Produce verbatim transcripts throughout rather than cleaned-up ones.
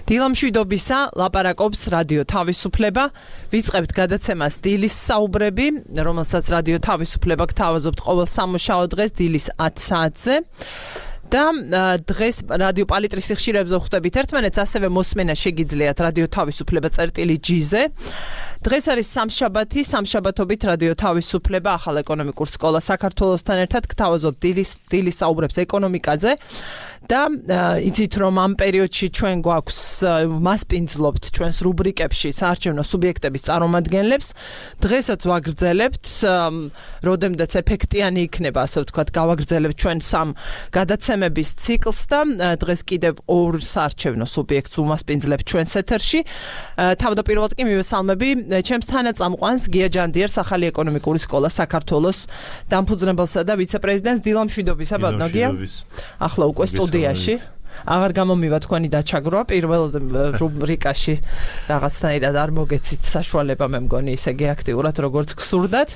დილამშვიდობისა ლაპარაკობს რადიო თავისუფლება. ვიწყებთ გადაცემას დილის საუბრები, რომელსაც რადიო თავისუფლება გთავაზობთ ყოველ სამუშაო დღეს დილის ათი საათზე. და დღეს რადიო პალიტრის სიხშირეებზე ხვდებით ერთმანეთს, ასევე მოსმენა შეგიძლიათ რადიო თავისუფლება წერტილი ჯი-ზე. დღეს არის სამშაბათი, სამშაბათობით რადიო თავისუფლება ახალ ეკონომიკურ სკოლა საქართველოსთან ერთად გთავაზობთ დილის დილის საუბრებს ეკონომიკაზე. და იცით რომ ამ პერიოდში ჩვენ გვაქვს მასპინძლობთ ჩვენს რუბრიკებში საარჩევნო სუბიექტების წარმომადგენლებს. დღესაც ვაგრძელებთ, როდემდეც ეფექტიანი იქნება, ასე ვთქვათ, გავაგრძელებთ ჩვენ სამ გადაცემების ციკლს და დღეს კიდევ ორ საარჩევნო სუბიექტს ვუმასპინძლებთ ჩვენს ეთერში. თავდაპირველად კი მივესალმები ჩემს თანაწამყვანს გია ჯანდიერს, ახალი ეკონომიკური სკოლა საქართველოს დამფუძნებელსა და ვიცე-პრეზიდენტს. დილამშვიდობისა, ბატონო გია. ახლა უკვე სტუდიაში. აღარ გამომივა თქვენი დაჩაგროვა პირველ რუბრიკაში რაღაცნაირად არ მოგეცით საშუალება, მე მგონი ისე აქტიურად როგორც გსურდათ.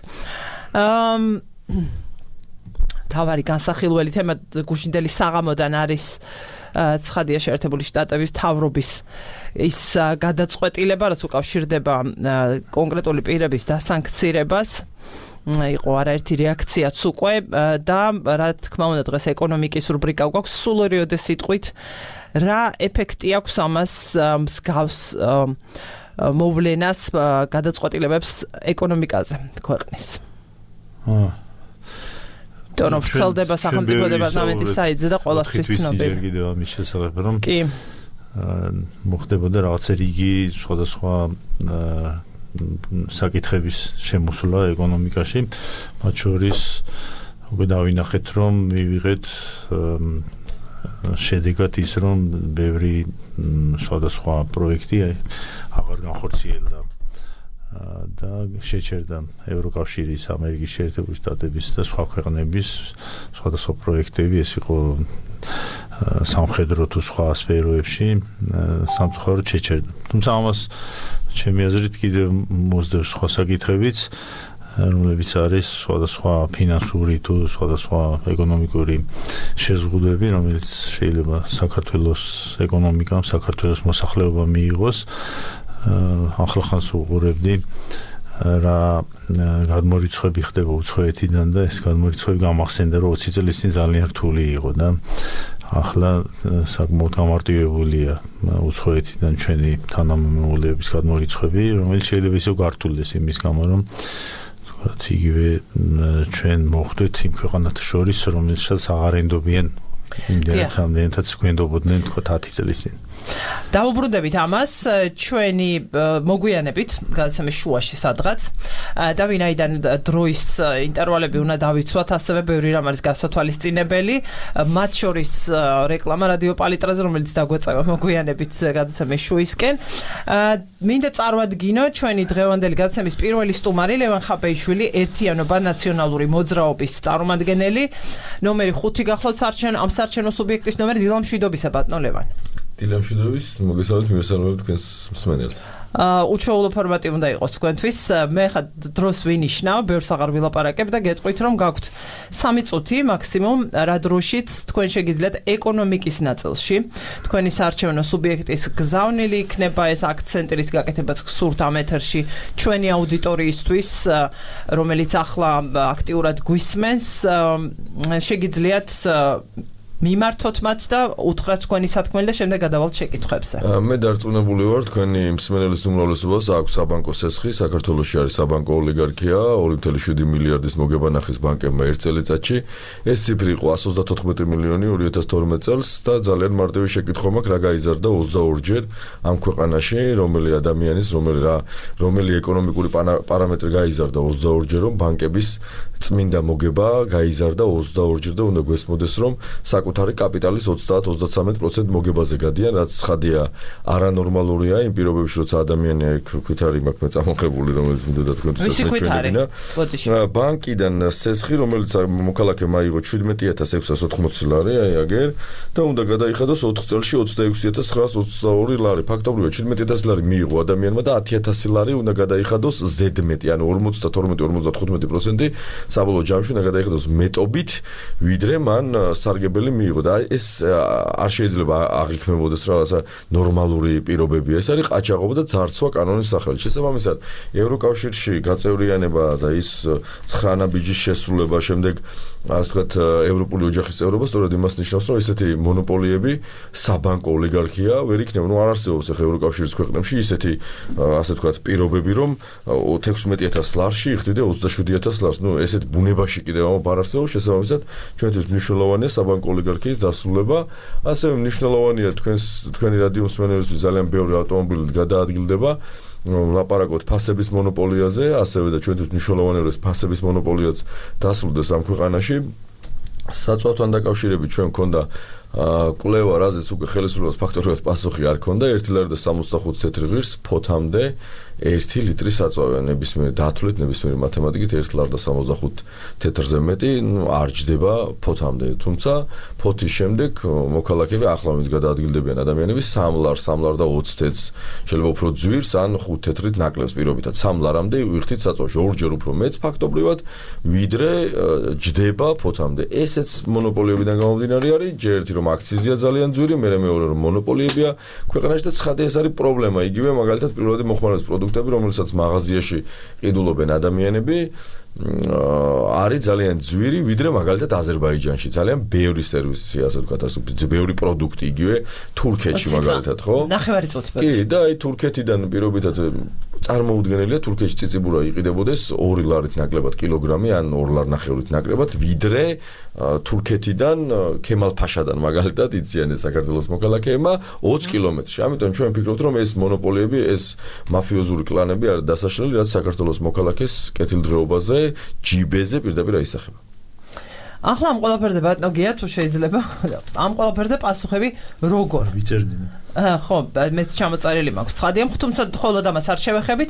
თავარი განსახილველი თემა გუშინდელი საღამოდან არის ცხადია შეერთებული შტატების მთავრობის ის გადაწყვეტილება, რაც უკავშირდება კონკრეტული პირების დასანქცირებას. იყო არაერთი რეაქციაც უკვე და რა თქმა უნდა დღეს ეკონომიკის რუბრიკა გვაქვს. სულ ორიოდე სიტყვით რა ეფექტი აქვს ამას მსგავს მოვლენას გადაწყვეტილებებს ეკონომიკაზე ქვეყნის. თორემ ვრცელდება სახელმწიფო დეპარტამენტის საიტზე და ყველასთვის ცნობილი. ჯერ კიდევ ამის შესახებ რომ კი მოხდებოდა რაღაცა რიგი სხვადასხვა საკითხების შემოსვლა ეკონომიკაში, მათ შორის უკვე დავინახეთ რომ მივიღეთ შედეგად ის რომ ბევრი სხვადასხვა პროექტი აღარ განხორციელდა და შეჩერდა ევროკავშირის, ამერიკის შეერთებული შტატების და სხვა ქვეყნების სხვადასხვა პროექტები. ეს იყო სამხედრო თუ სხვა სფეროებში სამწუხაროდ შეჩერდა. თუმცა ამას ჩემი აზრით კიდევ მოსდევს სხვა საკითხებიც, რომლებიც არის სხვადასხვა ფინანსური თუ სხვადასხვა ეკონომიკური შეზღუდვები, რომელიც შეიძლება საქართველოს ეკონომიკამ, საქართველოს მოსახლეობამ მიიღოს. ახლახანს უყურებდი რა გადმორიცხვები ხდება უცხოეთიდან და ეს გადმორიცხვები გამახსენდა რომ ოცი წლის წინ ძალიან რთული იყო და ახლა საკმაოდ გამარტივებულია უცხოეთიდან ჩვენი თანამემამულეების გადმორიცხვები, რომელიც შეიძლება ისე გართულდეს იმის გამო რომ თქვათ იგივე ჩვენ მოხვდეთ იმ ქვეყანათა შორის, რომელსაც აღარ ენდობიან იმდენად ამდენადაც გვენდობოდნენ თქვათ ათი წლის წინ. დავუბრუნდებით ამას ჩვენი მოგვიანებით გადაცემის შუაში სადღაც და ვინაიდან დროის ინტერვალები უნდა დავიცვათ, ასევე ბევრი რამ არის გასათვალისწინებელი, მათ შორის რეკლამა რადიო პალიტრაზე, რომელიც დაგვეწევა მოგვიანებით გადაცემის შუისკენ. მინდა წარვადგინო ჩვენი დღევანდელი გადაცემის პირველი სტუმარი ლევან ხაბეიშვილი, ერთიანობა ნაციონალური მოძრაობის წარმომადგენელი. ნომერი ხუთი გახლავთ საარჩევნო ამ საარჩევნო სუბიექტის ნომერი. დილამშვიდობისა, ბატონო ლევან. დილამშვიდობის, მოგესალმებით, მივესალმებით თქვენს მსმენელს. უჩვეულო ფორმატი უნდა იყოს თქვენთვის. მე ხა დროს ვინიშნავ, ბევრს აღარ ვილაპარაკებ და გეტყვით რომ გაქვთ სამი წუთი მაქსიმუმ, რა დროშიც თქვენ შეგიძლიათ ეკონომიკის ნაწილში თქვენი საარჩევნო სუბიექტის გზავნილი იქნება ეს აქცენტი, რის გაკეთებაც გსურთ ამ ეთერში ჩვენი აუდიტორიისთვის, რომელიც ახლა აქტიურად გვისმენს, შეგიძლიათ მიმართოთ მათ და უთხრათ თქვენი სათქმელი და შემდეგ გადავალთ შეკითხვებზე. მე დარწმუნებული ვარ თქვენი მსმენელის უმრავლესობას აქვს საბანკო სესხი, საქართველოში არის საბანკო ოლიგარქია, ორი კoma შვიდი მილიარდის მოგება ნახეს ბანკებმა ერთ წელიწადში. ეს ციფრი იყო εκατს ოცდათოთხმეტი მილიონი ორი ათას თორმეტ წელს და ძალიან მარტივი შეკითხვა მაქვს, რა გაიზარდა ოცდაორჯერ ამ ქვეყანაში, რომელი ადამიანის, რომელი რა, რომელი ეკონომიკური პარამეტრი გაიზარდა ოცდაორჯერ, რომ ბანკების წმინდა მოგება გაიზარდა ოცდაორჯერ და უნდა გვესმოდეს რომ საკუთარი კაპიტალის ოცდაათ ოცდათრამეტ პროცენტ მოგებაზე გადიან, რაც ხადია არანორმალურია იმ პირობებში, როცა ადამიანი აქ ქვითარი მაქვს მეწამოხებული, რომელიც მინდოდა თქვენთვის საჩვენებინა. ბანკიდან სესხი, რომელიც მოქალაქემ აიღო შვიდმეტი ათას ექვსას ოთხმოცი ლარი, აი აგერ და უნდა გადაიხადოს ოთხ წელში ოცდაექვსი ათას ცხრაას ოცდაორი ლარი. ფაქტობრივად შვიდმეტი ათასი ლარი მიიღო ადამიანმა და ათი ათასი ლარი უნდა გადაიხადოს ზედმეტი, ანუ ორმოცდათორმეტი ორმოცდათხუთმეტი პროცენტი საბოლოო ჯამში უნდა გადაიხადოს მეტობით, ვიდრე მან სარგებელი მიიღო და ეს არ შეიძლება აღიქმებოდეს რაღაცა ნორმალური პირობებია. ეს არის ყაჩაღობა და ძარცვა კანონის სახელით. შესაბამისად, ევროკავშირში გაწევრიანება და ის ცხრა ბიჯის შესრულება შემდეგ ასე ვთქვათ ევროპული ოჯახის წევრობა სწორედ იმას ნიშნავს, რომ ესეთი მონოპოლიები საბანკო ოლიგარქია ვერ იქნება. ნუ არ არსებობს ახლა ევროკავშირის ქვეყნებში ისეთი ასე ვთქვათ პირობები, რომ თექვსმეტი ათას ლარში იხდიდა ოცდაშვიდი ათას ლარს. ნუ ესეთ ბუნებაში კიდევ არ არსებობს. შესაბამისად, ჩვენთვის მნიშვნელოვანია საბანკო ოლიგარქიის დასრულება. ასევე მნიშვნელოვანია თქვენს თქვენი რადიო მსმენელისთვის ძალიან ბევრი ავტომობილი გადაადგილდება. ლაპარაკობთ ფასების მონოპოლიაზე, ასევე და ჩვენთვის მნიშვნელოვანია, რომ ეს ფასების მონოპოლიაც დასრულდეს ამ ქვეყანაში. საწვავთან დაკავშირებით ჩვენ მქონდა კვლევა, რაზეც უკვე ხელისუფლებას ფაქტობრივად პასუხი არ ქონდა. ერთი ლარი და სამოცდახუთი თეთრი ღირს ფოთამდე ერთი ლიტრი საწვავია. ნებისმიერ დათვლით, ნებისმიერ მათემატიკით ერთი ლარი და სამოცდახუთი თეთრზე მეტი არ ჯდება ფოთამდე. თუმცა ფოთის შემდეგ მოქალაქეები ახლა მის გადაადგილდებიან ადამიანები სამ ლარს, სამ ლარს და ოცი თეთრს, შეიძლება უფრო ძვირს ან ხუთ თეთრით ნაკლებს პირობითად. სამ ლარამდე ვიხდით საწვავში, ორჯერ უფრო მეც ფაქტობრივად, ვიდრე ჯდება ფოთამდე. ესეც მონოპოლიებიდან გამომდინარე არის, ჯერ ერთი რომ აქციზია ძალიან ძვირი, მერე მეორე რომ მონოპოლიებია ქვეყანაში და ცხადია ეს არის პრობლემა. იგივე მაგალითად პირველადი მოხმარების პროდუქტები, რომელსაც მაღაზიაში ყიდულობენ ადამიანები, არის ძალიან ძვირი, ვიდრე მაგალითად აზერბაიჯანში. ძალიან ბევრი სერვისი, ასე ვთქვათ, ასე ბევრი პროდუქტი იგივე თურქეთში მაგალითად, ხო? ნახევარი წუთი. კი, და აი თურქეთიდან პირობითად წარმოუდგენელია თურქეთში ციციბურა იყიდებოდეს ორი ლარით ნაკლებად კილოგრამი ან ორი ლარი ნახევრით ნაკლებად, ვიდრე თურქეთიდან ქემალ-ფაშადან მაგალითად იციან ეს საქართველოს მოქალაქეებმა ოცი კილომეტრში. ამიტომ ჩვენ ვფიქრობთ, რომ ეს მონოპოლიები, ეს მაფიოზური კლანები არის დასაშლელი, რაც საქართველოს მოქალაქეს კეთილდღეობაზე, ჯიბეზე პირდაპირ აისახება. ახლა ამ ყველაფერზე ბატონო გია თუ შეიძლება ამ ყველაფერზე პასუხები როგორ ვიწერდინე. ხო, მეც ჩამოწერილი მაქვს. ცხადია, თუმცა მხოლოდ ამას არ შევეხებით.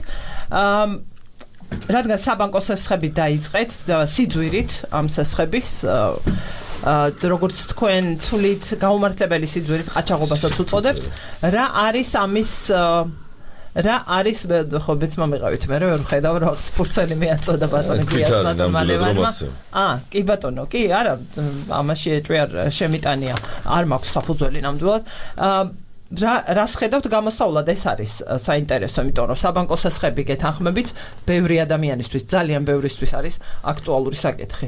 რადგან საბანკო სესხები დაიწყეთ სიძვირით ამ სესხების როგორც თქვენ თulit გაუმართლებელი სიძვირით ყაჩაღობასაც უწოდებთ, რა არის ამის რა არის ხო მეც მომიყავით მე ვერ ვხედავ რა ფურცელი მიაწოდა ბატონი გიას მათმალევანმა აა კი ბატონო კი არა ამაში ეჭვი არ შემიტანია არ მაქვს საფუძველი ნამდვილად რა რას ხედავთ გამოსავლად ეს არის საინტერესო იმიტომ რომ საბანკო სესხები გეთანხმებით ბევრი ადამიანისთვის ძალიან ბევრისთვის არის აქტუალური საკითხი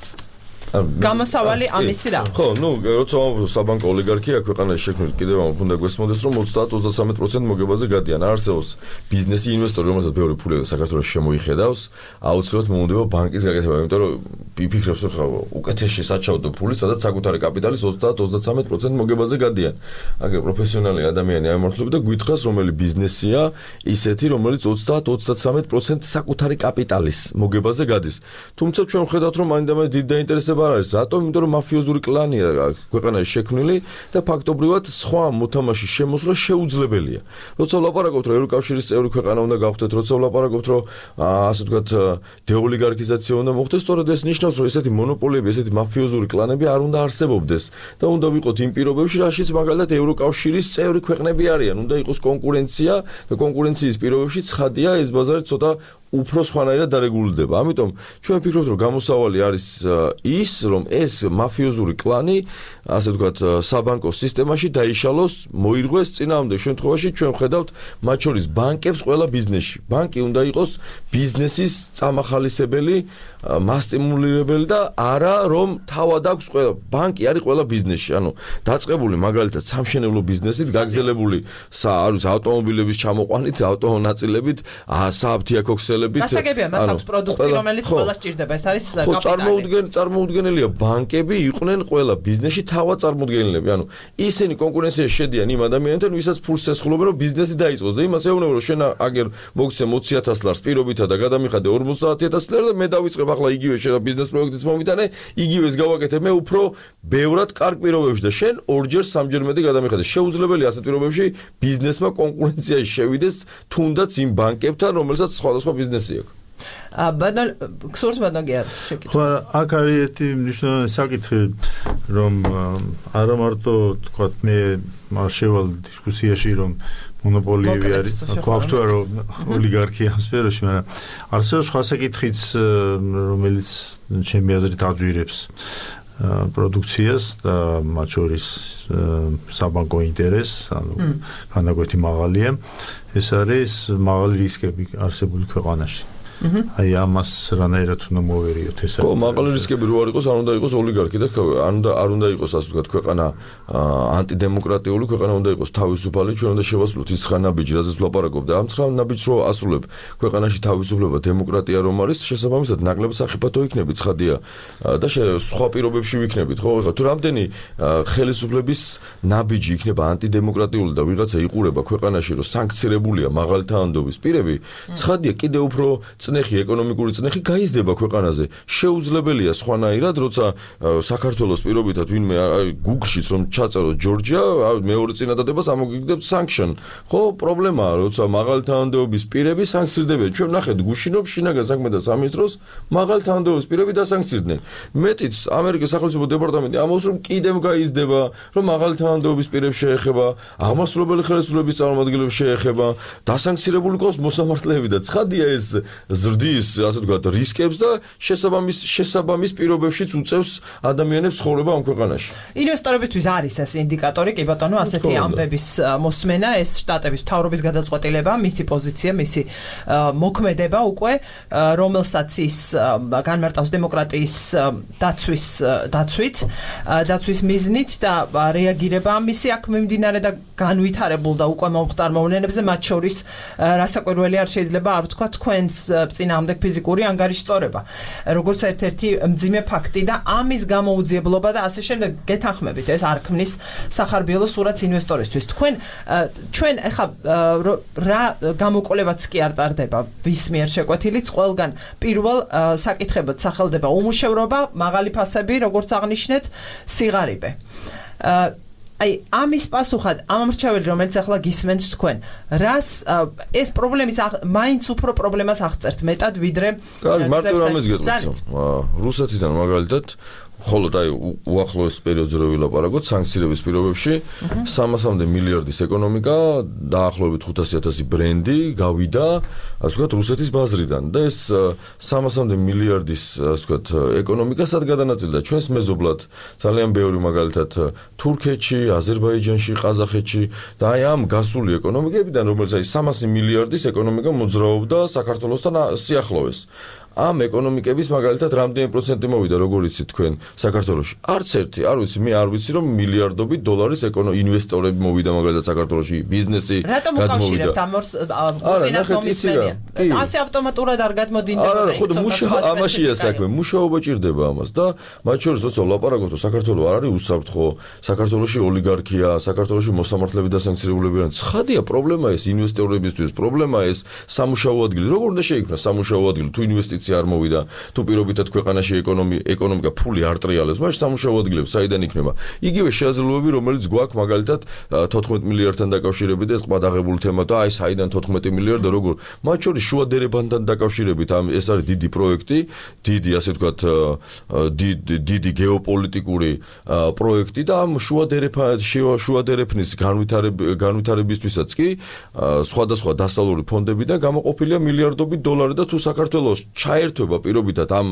გამოსავალი ამისი რა. ხო, ნუ როცა საბანკო ოლიგარქია ქვეყანაში შექმნით, კიდევ ამ უნდა გვესმოდეს, რომ ოცდაათ ოცდათრამეტ პროცენტ მოგებაზე გადიან. არ არსებობს ბიზნესი ინვესტორი, რომელსაც ბევრი ფული საქართველოს შემოიხედავს, აუცილებლად მომუნდება ბანკის გაკეთება, იმიტომ რომ იფიქრებს, ხა უკეთესი საჩაოდო ფული, სადაც საკუთარი კაპიტალის ოცდაათ ოცდათრამეტ პროცენტ მოგებაზე გადიან. აგერ პროფესიონალი ადამიანი ამართლები და გვითხრას, რომელი ბიზნესია ისეთი, რომელიც ოცდაათ ოცდათრამეტ პროცენტ საკუთარი კაპიტალის მოგებაზე გადის. თუმცა ჩვენ ვხედავთ, რომ მაინდამაინც დიდი დაინტერესება არ არის, რატომ? იმიტომ რომ მაფიოზური კლანია ქვეყანაში შექმნილი და ფაქტობრივად სხვა მოთამაშის შემოსვლა შეუძლებელია. როცა ვლაპარაკობთ, რომ ევროკავშირის წევრი ქვეყანა უნდა გავხდეთ, როცა ვლაპარაკობთ, რომ ასე ვთქვათ, დეოლიგარქიზაცია უნდა მოხდეს, სწორედ ეს ნიშნავს, რომ ესეთი მონოპოლიები, ესეთი მაფიოზური კლანები არ უნდა არსებობდეს და უნდა ვიყოთ იმ პირობებში, რაშიც მაგალითად ევროკავშირის წევრი ქვეყნები არიან. უნდა იყოს კონკურენცია და კონკურენციის პირობებში ცხადია ეს ბაზარი ცოტა უფრო სხვანაირად დარეგულირდება. ამიტომ ჩვენ ვფიქრობთ, რომ გამოსავალი არის ის, რომ ეს მაფიოზური კლანი, ასე ვთქვათ, საბანკო სისტემაში დაიშალოს, მოირღვეს წინააღმდეგ შემთხვევაში ჩვენ ვხედავთ მათ შორის ბანკებს ყველა ბიზნესში. ბანკი უნდა იყოს ბიზნესის წამახალისებელი, მასტიმულირებელი და არა რომ თავად აქვს ყველა ბანკი არის ყველა ბიზნესში. ანუ დაწყებული მაგალითად სამშენებლო ბიზნესით, გაგზელებული არის ავტომობილების ჩამოყვანით, ავტონაწილებით, სააფთიაქო ქსელებით. გასაგებია, მას აქვს პროდუქტი, რომელიც ყველა სჭირდება. ეს არის კაპიტალი. ხო, წარმოუდგენ წარმოუდგენელია ბანკები იყვნენ ყველა ბიზნესში თავად წარმოდგენილები. ანუ ისინი კონკურენციაში შედიან იმ ადამიანებთან, ვისაც ფულს ესხულობენ, რომ ბიზნესი დაიწყოს და იმას ეუბნება, რომ შენ აგერ მოგცემ ოცი ათას ლარს პირობითა და გადამიხადე ორმოცდაათი ათას ლარი და მე დავიწყებ ახლა იგივე შენ ბიზნეს პროექტიც მომიტანე, იგივეს გავაკეთებ მე უფრო ბევრად კარგ პირობებში და შენ ორჯერ სამჯერ მეტი გადამიხადე. შეუძლებელია ასეთ პირობებში ბიზნესმა კონკურენციაში შევიდეს თუნდაც იმ ბანკებთან, რომელსაც სხვადასხვა ბიზნესი აქვს. ა ბანალ ქსურს ბანაგია შეკითხვა. ხო, აქ არის ერთი მნიშვნელოვანი საკითხი, რომ არა მარტო თქვა მე შევალ დისკუსიაში რომ მონოპოლიები არის, გვაქვს თუ არა ოლიგარქია ამ სფეროში, მაგრამ არსებობს სხვა საკითხიც, რომელიც ჩემი აზრით აძვირებს პროდუქციას და მათ შორის საბანკო ინტერესს, ანუ განაკვეთი მაღალია. ეს არის მაღალი რისკები არსებული ქვეყანაში. აი ამას რანაირად უნდა მოვერიოთ ეს. ხო, მაღალი რისკები რო არ იყოს, არ უნდა იყოს ოლიგარქი და არ უნდა არ უნდა იყოს ასე ვთქვათ ქვეყანა ანტიდემოკრატიული ქვეყანა უნდა იყოს თავისუფალი, ჩვენ უნდა შევასრულოთ ის ხრანაბიჯი, რაზეც ვლაპარაკობ და ამ ხრანაბიჯს რო ასრულებ, ქვეყანაში თავისუფლება, დემოკრატია რომ არის, შესაბამისად ნაკლებ საფრთხო იქნებით, ცხადია და სხვა პირობებში ვიქნებით, ხო? ეხლა თუ რამდენი ხელისუფლების ნაბიჯი იქნება ანტიდემოკრატიული და ვიღაცა იყურება ქვეყანაში, რომ სანქცირებულია მაღალი თანადობის პირები, ცხადია კიდე უფრო წნეხი ეკონომიკური წნეხი გაიზრდება ქვეყანაზე. შეუძლებელია სხვანაირად, როცა საქართველოს პირობითად ვინმე Google-შიც რომ ჩაწეროთ ჯორჯია, მეორე წინადადებას ამოგიგდებთ sanction. ხო, პრობლემაა, როცა მაღალი თანადობის პირები სანქცირდებიან. ჩვენ ნახეთ გუშინով შინაგან საქმეთა სამინისტროს მაღალი თანადობის პირები დასანქცირდნენ. მეტიც ამერიკის სახელმწიფო დეპარტამენტი ამბობს, რომ კიდევ გაიზრდება, რომ მაღალი თანადობის პირებს შეეხება, აღმასრულებელი ხელისუფლების წარმომადგენლებს შეეხება, დასანქცირებული ყავს მოსამართლეები და ცხადია ეს ზრდის, ასე ვთქვათ, რისკებს და შესაბამის შესაბამის პირობებშიც უწევს ადამიანებს ცხოვრება ამ ქვეყანაში. ინვესტორებისთვის არის ეს ინდიკატორი, კი ბატონო, ასეთი ამბების მოსმენა, ეს შტატების მთავრობის გადაწყვეტილება, მისი პოზიცია, მისი მოქმედება უკვე, რომელსაც ის განმარტავს დემოკრატიის დაცვის დაცვით, დაცვის მიზნით და რეაგირება მისი აქ მიმდინარე და განვითარებულ და უკვე მომხდარ მოვლენებზე, მათ შორის რასაკვირველი არ შეიძლება არ ვთქვა თქვენს წინააღმდეგ ფიზიკური ანგარიშწორება, როგორც ერთ-ერთი მძიმე ფაქტი და ამის გამოუძიებლობა და ასე შემდეგ გეთანხმებით, ეს არ ქმნის სახარბიელო სურათს ინვესტორისთვის. თქვენ ჩვენ ახლა რა გამოკვლევაც კი არ ტარდება ვის მიერ შეკვეთილიც, ყველგან პირველ საკითხებად სახელდება უმუშევრობა, მაღალი ფასები, როგორც აღნიშნეთ, სიღარიბე. აი ამის პასუხად ამ მრჩეველი რომელიც ახლა გისმენთ თქვენ რას ეს პრობლემის მაინც უფრო პრობლემას აღწერთ მეტად ვიდრე მარტო რამეს გეტყვით რუსეთიდან მაგალითად ხოლოდ აი უახლოეს პერიოდზე რო ვილაპარაკოთ სანქციების პირობებში სამასამდე მილიარდის ეკონომიკა დაახლოებით ხუთასი ათასი ბრენდი გავიდა ასე ვთქვათ რუსეთის ბაზრიდან და ეს სამასამდე მილიარდის ასე ვთქვათ ეკონომიკა სად გადანაწილდა ჩვენს მეზობლად ძალიან ბევრი მაგალითად თურქეთში აზერბაიჯანში ყაზახეთში და აი ამ გასული ეკონომიკებიდან რომელიც აი სამასი მილიარდის ეკონომიკა მოძრაობდა საქართველოსთან სიახლოვეს ამ ეკონომიკების მაგალითად რამდენი პროცენტი მოვიდა როგორ იცით თქვენ საქართველოში არც ერთი არ ვიცი მე არ ვიცი რომ მილიარდობით დოლარის ინვესტორები მოვიდა მაგალითად საქართველოში ბიზნესი რატომ უკავშირებთ ამ ორს ფინანს მომისმენია ასე ავტომატურად არ გადმოდინდება არა ხო მუშაობა ამაშია საქმე მუშაობა ჭირდება ამას და მათ შორის როცა ვლაპარაკობთ საქართველოს არ არის უსაფრთხო საქართველოში ოლიგარქია საქართველოში მოსამართლეები და სანქცირებულები არიან ცხადია პრობლემა ეს ინვესტორებისთვის პრობლემა ეს სამუშაო ადგილი როგორ უნდა შეიქმნას სამუშაო ადგილი თუ ინვესტიცია არ მოვიდა თუ პირობითად ქვეყანაში ეკონომიკა ფული არ ტრიალებს მაშინ სამუშაო ადგილები საიდან იქნება იგივე შესაძლებლობები რომელიც გვაქვს მაგალითად თოთხმეტ მილიარდთან დაკავშირებით ეს ყბადაღებული თემა და აი საიდან თოთხმეტი მილიარდი როგორ მათ შორის შუა დერეფანთან დაკავშირებით ამ ეს არის დიდი პროექტი დიდი ასე ვთქვათ დიდი გეოპოლიტიკური პროექტი და ამ შუა დერეფან შუა დერეფნის განვითარებისთვისაც კი სხვადასხვა დასავლური ფონდებიდან გამოყოფილია მილიარდობით დოლარი და თუ საქართველოს ჩაერთვება პირობითად ამ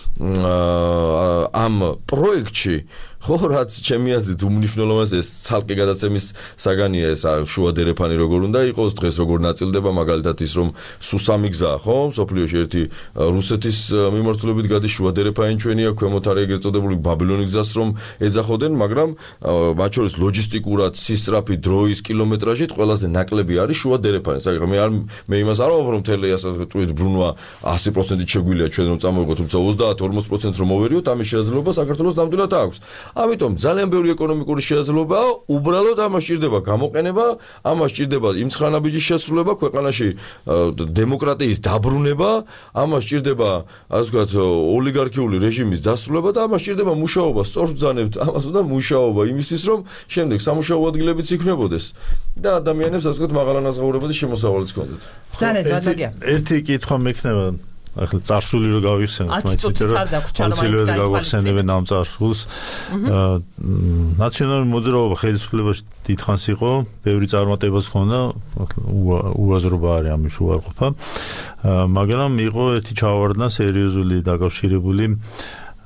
ამ პროექტში ხო რაც ჩემი აზრით უმნიშვნელოვანეს ეს ცალკე გადაცემის საგანია ეს შუა დერეფანი როგორ უნდა იყოს დღეს როგორ ნაწილდება მაგალითად ის რომ სუსამი გზაა ხო სოფლიოში ერთი რუსეთის მიმართულებით გადის შუა დერეფანი ჩვენია ქვემოთ არის ეგრეთ წოდებული ბაბილონის გზას რომ ეძახოდნენ მაგრამ მათ შორის ლოჯისტიკურად სისწრაფი დროის კილომეტრაჟით ყველაზე ნაკლები არის შუა დერეფანი საგა მე არ მე იმას არ ვამბობ რომ თელი ასე ვთქვით ბრუნვა ასი პროცენტით შეგვიძლია ჩვენ რომ წამოვიღოთ თუმცა ოცდაათ ორმოცი პროცენტს რომ მოვერიოთ ამის შესაძლებლობა საქართველოს ნამდვილად აქვს ამიტომ ძალიან ბევრი ეკონომიკური შესაძლებლობაა უბრალოდ ამას ჭირდება გამოყენება ამას ჭირდება იმ ცხრანაბიჯის შესრულება ქვეყანაში დემოკრატიის დაბრუნება ამას ჭირდება ასე ვთქვათ ოლიგარქიული რეჟიმის დასრულება და ამას ჭირდება მუშაობა სწორბრძანებთ ამას უნდა მუშაობა იმისთვის რომ შემდეგ სამუშაო ადგილებიც იქნებოდეს და ადამიანებს ასე ვთქვათ მაღალანაზღაურება და შემოსავალიც ჰქონდეთ ერთი კითხვა მექნება ახლა წარსული რო გავიხსენოთ მაინც რომ გავიხსენებენ ამ წარსულს ნაციონალური მოძრაობა ხელისუფლებაში დიდხანს იყო ბევრი წარმატებაც ჰქონდა უაზრობა არის ამის უარყოფა მაგრამ იყო ერთი ჩავარდნა სერიოზული დაკავშირებული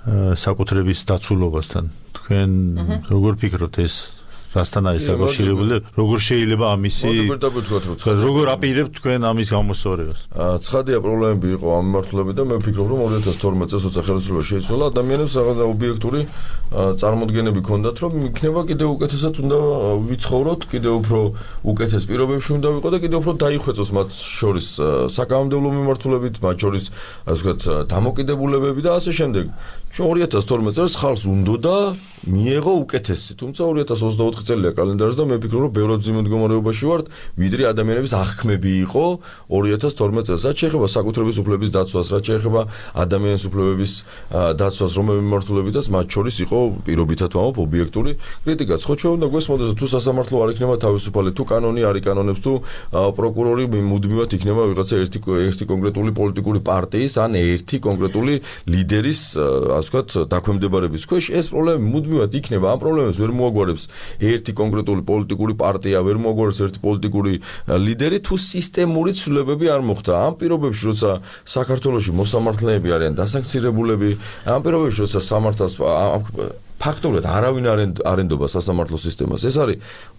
საკუთრების დაცულობასთან. თქვენ როგორ ფიქრობთ ეს რასთან არის დაკავშირებული? როგორ შეიძლება ამისი როგორ აპირებთ თქვენ ამის გამოსწორებას? ცხადია პრობლემები იყო ამ მიმართულებით და მე ვფიქრობ რომ ორი ათას თორმეტ წელს როცა ხელისუფლება შეიცვალა ადამიანებს რაღაც ობიექტური წარმოდგენები ჰქონდათ რომ იქნება კიდევ უკეთესად უნდა ვიცხოვროთ, კიდევ უფრო უკეთეს პირობებში უნდა ვიყო და კიდევ უფრო დაიხვეწოს მათ შორის საკანონმდებლო მიმართულებით, მათ შორის ასე ვთქვათ დამოკიდებულებები და ასე შემდეგ. ორი ათას თორმეტ წელს ხალხს უნდოდა მიეღო უკეთესი, თუმცა ორი ათას ოცდაოთხი წელია კალენდარზე და მე ვფიქრობ რომ ბევრად ძიმე მდგომარეობაში ვართ, ვიდრე ადამიანების აღქმები იყო ორი ათას თორმეტ წელს. რაც შეეხება საკუთრების უფლების დაცვას, რაც შეეხება ადამიანის უფლებების დაცვას, რომელი მიმართულებითაც მათ შორის იყო პირობითად ვამბობ ობიექტური კრიტიკაც. ხო ჩვენ უნდა გვესმოდეს თუ სასამართლო არ იქნება თავისუფალი, თუ კანონი არ იკანონებს, თუ პროკურორი მუდმივად იქნება ვიღაცა ერთი ერთი კონკრეტული პოლიტიკური პარტიის ან ერთი კონკრეტული ლიდერის ასე ვთქვათ დაქვემდებარების ქვეშ, ეს პრობლემა მუდმივად იქნება. ამ პრობლემებს ვერ მოაგვარებს ერთი კონკრეტული პოლიტიკური პარტია, ვერ მოაგვარებს ერთი პოლიტიკური ლიდერი, თუ სისტემური ცვლილებები არ მოხდა. ამ პირობებში, როცა საქართველოში მოსამართლეები არიან დასაქცირებულები, ამ პირობებში, როცა სამართალს ფაქტობრივად არავინ არ ენდობა სასამართლო სისტემას, ეს არის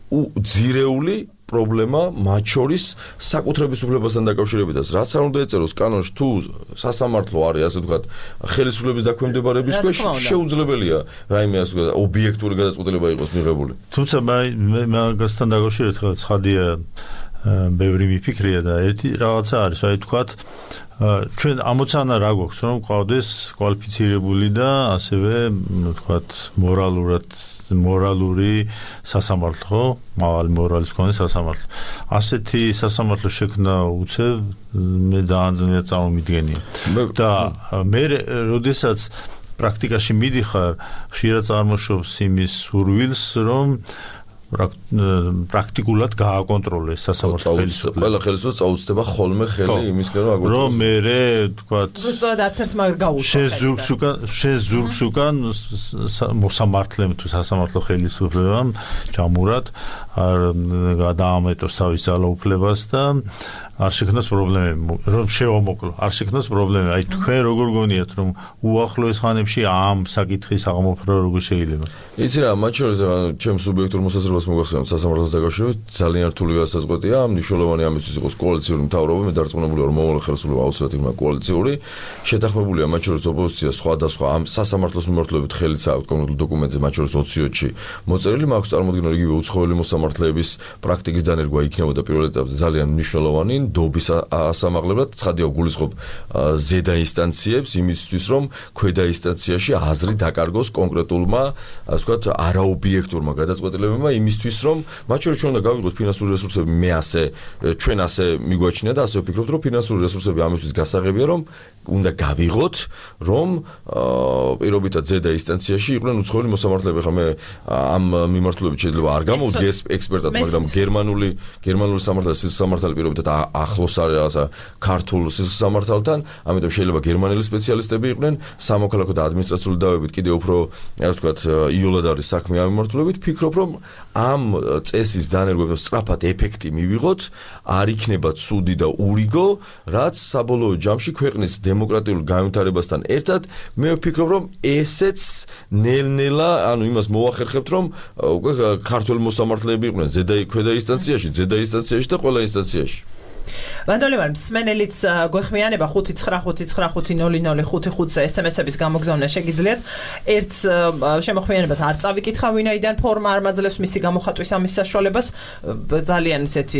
ძირეული პრობლემა მათ შორის საკუთრების უფლებასთან დაკავშირებითაც. რაც არ უნდა ეწეროს კანონში, თუ სასამართლო არის ასე ვთქვათ ხელისუფლების დაქვემდებარების ქვეშ, შეუძლებელია რაიმე ასე ვთქვათ ობიექტური გადაწყვეტილება იყოს მიღებული. თუმცა მე მაგასთან დაკავშირებით ცხადია ბევრი მიფიქრია და ერთი რაღაცა არის, აი ვთქვათ ჩვენ ამოცანა რა გვაქვს რომ ყავდეს კვალიფიცირებული და ასევე ვთქვათ მორალურად მორალური სასამართლო, მაღალი მორალის მქონე სასამართლო. ასეთი სასამართლო შექმნა უცებ მე ძალიან ძალიან წარმომიდგენია. და მე როდესაც პრაქტიკაში მიდიხარ, ხშირად წარმოშობს იმის სურვილს, რომ პრაქტიკულად გააკონტროლოს სასამართლო ხელისუფლება. ყველა ხელისუფლება წაუწდება ხოლმე ხელი იმისკენ რომ აგონტროლოს. რომ მე ვთქვათ, უბრალოდ არც ერთ მაგ გაუშვათ. შეზურგს უკან შეზურგს უკან მოსამართლემ თუ სასამართლო ხელისუფლებამ ჯამურად არ გადაამეტოს თავის ძალაუფლებას და არ შექმნას პრობლემები, რომ შევამოკლო, არ შექმნას პრობლემები. აი თქვენ როგორ გონიათ რომ უახლოეს ხანებში ამ საკითხის აღმოფხვრა როგორ შეიძლება? იცი რა, მათ შორის ჩემს სუბიექტურ მოსაზრებას მოგახსენებთ სასამართლოს დაკავშირებით, ძალიან რთული გასაწყვეტია, მნიშვნელოვანი ამისთვის იყოს კოალიციური მთავრობა, მე დარწმუნებულია რომ მომავალ ხელისუფლება აუცილებლად იქნება კოალიციური, შეთანხმებულია მათ შორის ოპოზიცია სხვადასხვა ამ სასამართლოს მიმართულებით ხელიც აქვს კონკრეტულ დოკუმენტზე, მათ შორის ოცი-ოცი მოწერილი, მაქვს წარმოდგენა იგივე უცხოელი მოსამართლეების პრაქტიკის დანერგვა იქნებოდა პირველ ეტაპზე ძალიან მნიშვნელოვანი დობის ასამაღლებლად. ცხადია გულისხმობ ზედა ინსტანციებს იმისთვის რომ ქვედა ინსტანციაში აზრი დაკარგოს კონკრეტულმა ასე ვთქვათ არაობიექტურმა გადაწყვეტილებებმა იმისთვის რომ მათ შორის ჩვენ უნდა გავიღოთ ფინანსური რესურსები, მე ასე ჩვენ ასე მიგვაჩნია და ასე ვფიქრობთ რომ ფინანსური რესურსები ამისთვის გასაღებია რომ უნდა გავიღოთ რომ პირობითად ზედა ინსტანციაში იყვნენ უცხოელი მოსამართლეები. ხა მე ამ მიმართულებით შეიძლება არ გამოვიდეს ექსპერტად, მაგრამ გერმანული გერმანული სამართალი სამართალი პირობითად ახლოს არის რაღაცა ქართულ სამართალთან, ამიტომ შეიძლება გერმანელი სპეციალისტები იყვნენ, სამოქალაქო და ადმინისტრაციული დავებით კიდევ უფრო ასე ვთქვათ იოლად არის საქმე ამ მიმართულებით. ფიქრობ რომ ამ წესის დანერგვებთან სწრაფად ეფექტი მივიღოთ, არ იქნება ცუდი და ურიგო, რაც საბოლოო ჯამში ქვეყნის დემოკრატიულ განვითარებასთან ერთად მე ვფიქრობ რომ ესეც ნელ-ნელა ანუ იმას მოახერხებთ რომ უკვე ქართული მოსამართლეები იყვნენ ზედა ქვედა ინსტანციაში, ზედა ინსტანციაში და ყველა ინსტანციაში. ვანდოლევარ მსმენელიც გვეხმიანება ხუთი ცხრა ხუთი ცხრა ხუთი ნული ნული ხუთი ხუთზე ესემესების გამოგზავნა შეგიძლიათ. ერთ შემოხვიანებას არ წავიკითხა, ვინაიდან ფორმა არ მაძლევს მისი გამოხატვის ამის საშუალებას, ძალიან ისეთი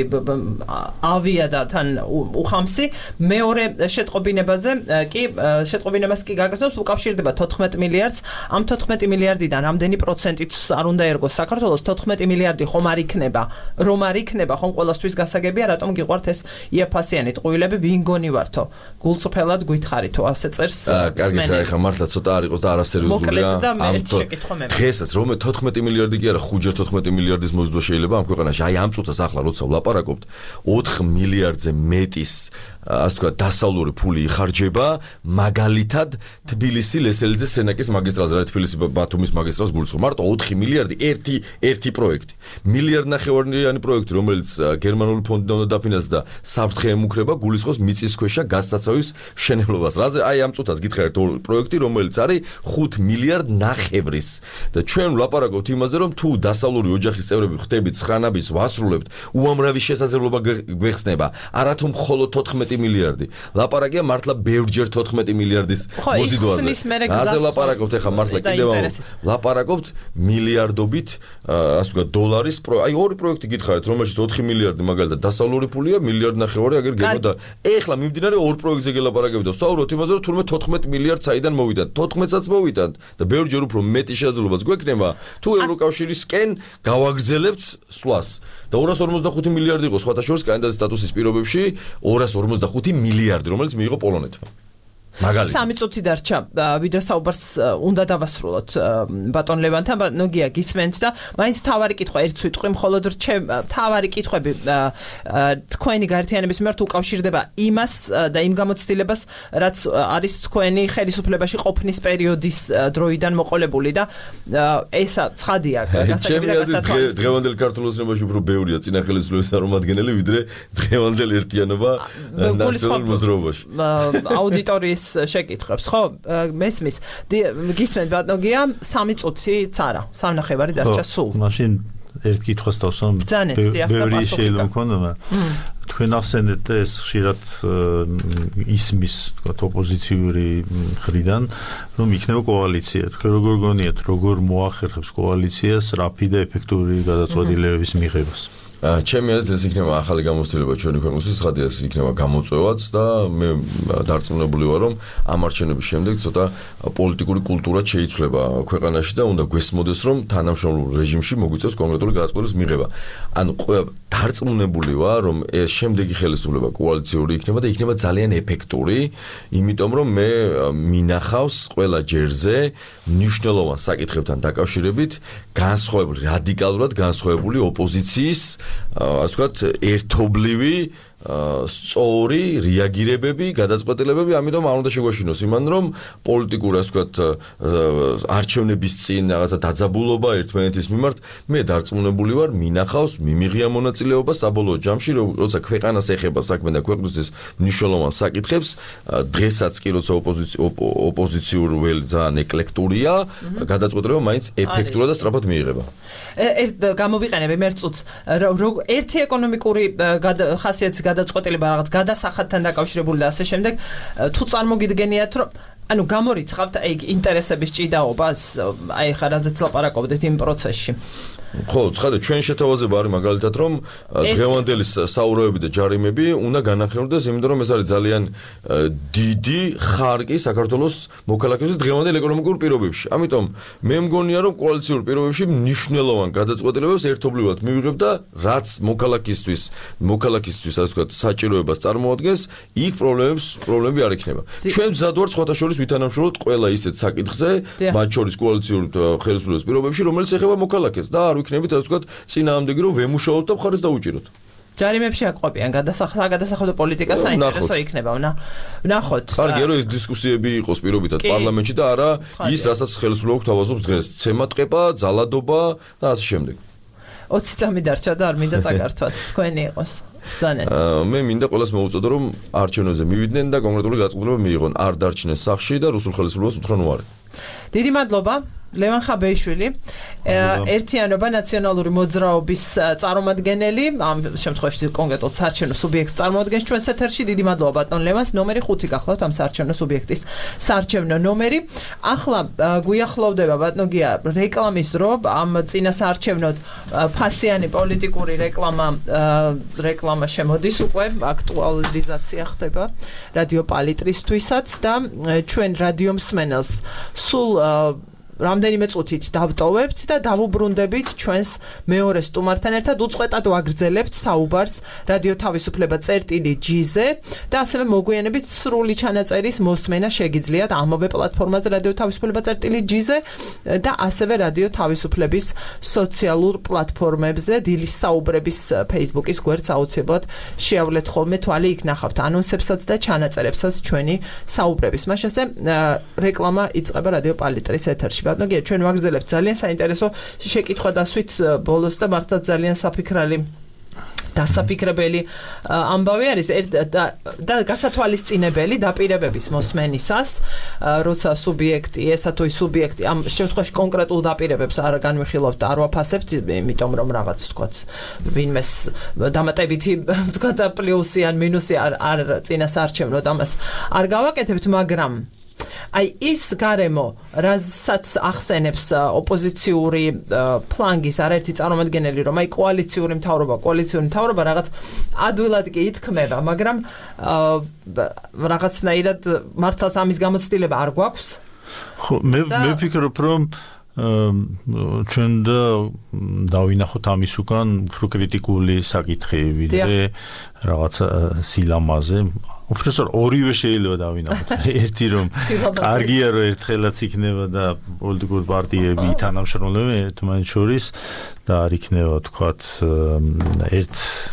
ავია და თან უხამსი. მეორე შეტყობინებაზე კი შეტყობინებას კი გაგრძნობს, უკავშირდება თოთხმეტ მილიარდს. ამ თოთხმეტი მილიარდიდან რამდენი პროცენტიც არ უნდა ერგოს საქართველოს? თოთხმეტი მილიარდი ხომ არ იქნება, რომ არ იქნება, ხომ ყველასთვის გასაგებია, რატომ გიყვართ ეს იაფასიანი ტყუილები, ვინ გონი ვართო? გულწრფელად გვითხრითო ასე წერს. კარგი ხა, ეხა მართლა ცოტა არ იყოს და არასერიოზულია. ამ დღესაც რომ თოთხმეტი მილიარდი კი არა, ხუთჯერ თოთხმეტი მილიარდის მოზიდვა შეიძლება ამ ქვეყანაში. აი ამ წუთას ახლა როცა ვლაპარაკობთ, ოთხ მილიარდზე მეტის ასე ვთქვათ დასავლური ფული იხარჯება მაგალითად თბილისი ლესელიძე სენაკის მაგისტრალზე, რა თბილისი ბათუმის მაგისტრალს გულისხმობ. მარტო ოთხი მილიარდი ერთი ერთი პროექტი. მილიარდ ნახევარიანი პროექტი, რომელიც გერმანული ფონდიდან უნდა დაფინანსდა და საფრთხე ემუქრება გულისხმობს მიწისქვეშა გაზსაცავის მშენებლობას. რაზე აი ამ წუთას გითხარით პროექტი, რომელიც არის ხუთ მილიარდ ნახევრის და ჩვენ ვლაპარაკობთ იმაზე, რომ თუ დასავლური ოჯახის წევრები ხდებით ცხრანაბის ვასრულებთ, უამრავი შესაძლებლობა გვეხსნება. არათუ მხოლოდ თოთხმეტი მილიარდი. ლაპარაკია მართლა ბევრჯერ თოთხმეტი მილიარდის მოზიდვაზე. აზე ლაპარაკობთ ახლა მართლა კიდევ ლაპარაკობთ მილიარდობით ასე ვთქვათ დოლარის აი ორი პროექტი გითხარით, რომელშიც ოთხი მილიარდი მაგალითად დასავლური ფულია, მილიარდ ნახევარი აგერ გეგმა და ეხლა მიმდინარე ორ პროექტზე გელაპარაკებით და ვსაუბრობთ იმაზე, რომ თურმე თოთხმეტი მილიარდ საიდან მოვიდათ, თოთხმეტსაც მოვიდათ და ბევრჯერ უფრო მეტი შესაძლებლობაც გვექნება, თუ ევროკავშირისკენ გავაგრძელებთ სვლას და ორას ორმოცდახუთი მილიარდი იყო სხვათა შორის კანდიდატის სტატუსის პირობებში ორას ორმოცდახუთი მილიარდი, რომელიც მიიღო პოლონეთმა. მაგალითად სამი წუთი დარჩა, ვიდრე საუბარს უნდა დავასრულოთ ბატონ ლევანთან, ნოგია გისმენთ და მაინც თავარი კითხვა ერთ სიტყვი, მხოლოდ რჩევ თავარი კითხვები თქვენი გაერთიანების მიმართ უკავშირდება იმას და იმ გამოცდილებას, რაც არის თქვენი ხელისუფლებაში ყოფნის პერიოდის დროიდან მოყოლებული და ესა ცხადია გასაგები და გასათვალისწინებელი. დღევანდელ ქართულ ოცნებაში უფრო ბევრია წინა ხელისუფლების წარმომადგენელი, ვიდრე დღევანდელ ერთიანობა ნაციონალურ მოძრაობაში. აუდიტორიის შეკითხვებს, ხო? მესმის. გისმენთ ბატონგია, სამი წუთიც არა, სამნახევარი დარჩა სულ. მაშინ ერთ კითხვას დავსვამ. ბევრი შეიძლება მქონდა. თქვენ ახსენეთ ეს ხშირად ისმის, თქვათ, ოპოზიციური მხრიდან, რომ იქნება კოალიცია. თქვენ როგორ გონიათ, როგორ მოახერხებს კოალიციას რაფი და ეფექტური გადაწყვეტილებების მიღებას? ჩემი აზრით ეს იქნება ახალი გამოცდილება ჩვენი ქვეყნისთვის, ხადი ეს იქნება გამოწვევაც და მე დარწმუნებული ვარ, რომ ამ არჩევნების შემდეგ ცოტა პოლიტიკური კულტურა შეიცვლება ქვეყანაში და უნდა გვესმოდეს, რომ თანამშრომლურ რეჟიმში მოგვიწევს კონკრეტული გადაწყვეტილებების მიღება. ანუ დარწმუნებული ვარ, რომ ეს შემდეგი ხელისუფლება კოალიციური იქნება და იქნება ძალიან ეფექტური, იმიტომ რომ მე მინახავს ყველა ჯერზე მნიშვნელოვან საკითხებთან დაკავშირებით განსხვავებული, რადიკალურად განსხვავებული ოპოზიციის ასე ვთქვათ, ერთობლივი სწორი რეაგირებები, გადაწყვეტილებები, ამიტომ არ უნდა შეგვაშინოს იმან, რომ პოლიტიკურ, ასე ვთქვათ, არჩევნების წინ რაღაცა დაძაბულობა ერთმანეთის მიმართ, მე დარწმუნებული ვარ, მინახავს მიმიღია მონაწილეობა საბოლოო ჯამში, როცა ქვეყანას ეხება საქმე და ქვეყნისთვის მნიშვნელოვან საკითხებს, დღესაც კი როცა ოპოზიციურ վել ძალიან ეკლექტურია, გადაწყვეტილება მაინც ეფექტურად და სწრაფად მიიღება. ერთ გამოვიყენებ ერთ წუთს, ერთი ეკონომიკური ხასიათის გადაწყვეტილება რაღაც გადასახადთან დაკავშირებული და ასე შემდეგ, თუ წარმოგიდგენიათ, რომ ანუ გამორიცხავთ აი ინტერესების ჭიდაობას, აი ხა რაზეც ლაპარაკობდით იმ პროცესში. ხო, ცხადე, ჩვენ შეთავაზება არის მაგალითად, რომ დღევანდელი საურეები და ჯარიმები უნდა განახილდეს, იმიტომ რომ ეს არის ძალიან დიდი ხარკი საქართველოს მოქალაქეების დღევანდელ ეკონომიკურ პირობებში. ამიტომ მე მგონია, რომ კოალიციური პირობებში მნიშვნელოვან გადაწყვეტილებებს ერთობლივად მივიღებ და რაც მოქალაქისთვის, მოქალაქისთვის, ასე ვთქვათ, საჭიროებას წარმოადგენს, იქ პრობლემებს, პრობლემები არ იქნება. ჩვენ მზად ვართ სხვათა შორის ვითანამშრომლოთ ყველა ისეთ საკითხზე, მათ შორის კოალიციური ხელისუფლების პირობებში, რომელიც ეხება მოქალაქეს და არ ვიქნებით, ასე ვთქვათ, წინააღმდეგი რომ ვემუშაოთ და მხარეს დაუჭიროთ. ჯარიმებში აყვებიან გადასახადო პოლიტიკა საინტერესო იქნება. ვნახოთ. კარგია, რომ ეს დისკუსიები იყოს პირობითად პარლამენტში და არა ის, რასაც ხელისუფლება გვთავაზობს დღეს, ცემატყება, ძალადობა და ასე შემდეგ. ოცი წამი დარჩა და არ მინდა წაკართვათ, თქვენი იყოს. ბრძაnen. მე მინდა ყველას მოუწოდო, რომ არჩევნებზე მივიდნენ და კონკრეტული გადაწყვეტილება მიიღონ, არ დარჩნენ სახლში და რუსულ ხელისუფლებას უთხრან უარი. დიდი მადლობა. ლევან ხაბეიშვილი, ერთიანობა ნაციონალური მოძრაობის წარმომადგენელი, ამ შემთხვევაში კონკრეტულად საარჩევნო სუბიექტს წარმოადგენს ჩვენს ეთერში. დიდი მადლობა ბატონ ლევანს. ნომერი ხუთი გახლავთ ამ საარჩევნო სუბიექტის საარჩევნო ნომერი. ახლა გვიახლოვდება ბატონგია რეკლამის დრო, ამ წინა საარჩევნოდ ფასიანი პოლიტიკური რეკლამა რეკლამა შემოდის უკვე, აქტუალიზაცია ხდება რადიო პალიტრისთვისაც და ჩვენ რადიო მსმენელს სულ რამდენიმე წუთით დავტოვებთ და დავუბრუნდებით ჩვენს მეორე სტუმართან ერთად უწყვეტად ვაგრძელებთ საუბარს რადიო თავისუფლება წერტილი ჯი-ზე და ასევე მოგვიანებით სრული ჩანაწერის მოსმენა შეგიძლიათ ამავე პლატფორმაზე რადიო თავისუფლება წერტილი ჯი-ზე და ასევე რადიო თავისუფლების სოციალურ პლატფორმებზე დილის საუბრების Facebook-ის გვერდს აუცილებლად შეავლეთ ხოლმე თვალი იქ ნახავთ ანონსებსაც და ჩანაწერებსაც ჩვენი საუბრების. მაშასე რეკლამა იწყება რადიო პალიტრის ეთერში. ბატონო, ჩვენ ვაგრძელებთ ძალიან საინტერესო შეკითხვა დასვით ბოლოს და მართლა ძალიან საფიქრალი დასაფიქრებელი ამბავი არის და გასათვალისწინებელი დაპირებების მოსმენისას, როცა სუბიექტი, ესა თუ ის სუბიექტი ამ შემთხვევაში კონკრეტულ დაპირებებს არ განვიხილავთ და არ ვაფასებთ, იმიტომ რომ რაღაც თქვათ ვინმეს დამატებითი თქვათ პლუსი ან მინუსი არ არ წინასაარჩევნოდ ამას არ გავაკეთებთ, მაგრამ აი ის გარემო, რასაც ახსენებს ოპოზიციური ფლანგის არაერთი წარმომადგენელი, რომ აი კოალიციური მთავრობა, კოალიციური მთავრობა რაღაც ადვილად კი ითქმება, მაგრამ რაღაცნაირად მართლაც ამის გამოცდილება არ გვაქვს. ხო, მე მე ვფიქრობ, რომ ჩვენ და დავინახოთ ამის უკან უფრო კრიტიკული საკითხები, ვიდრე რაღაც სილამაზე. უბრალოდ ორივე შეიძლება დავინახოთ. ერთი რომ კარგია რომ ერთხელაც იქნება და პოლიტიკური პარტიები ითანამშრომლობენ ერთმანეთს შორის და არ იქნება თქვათ ერთ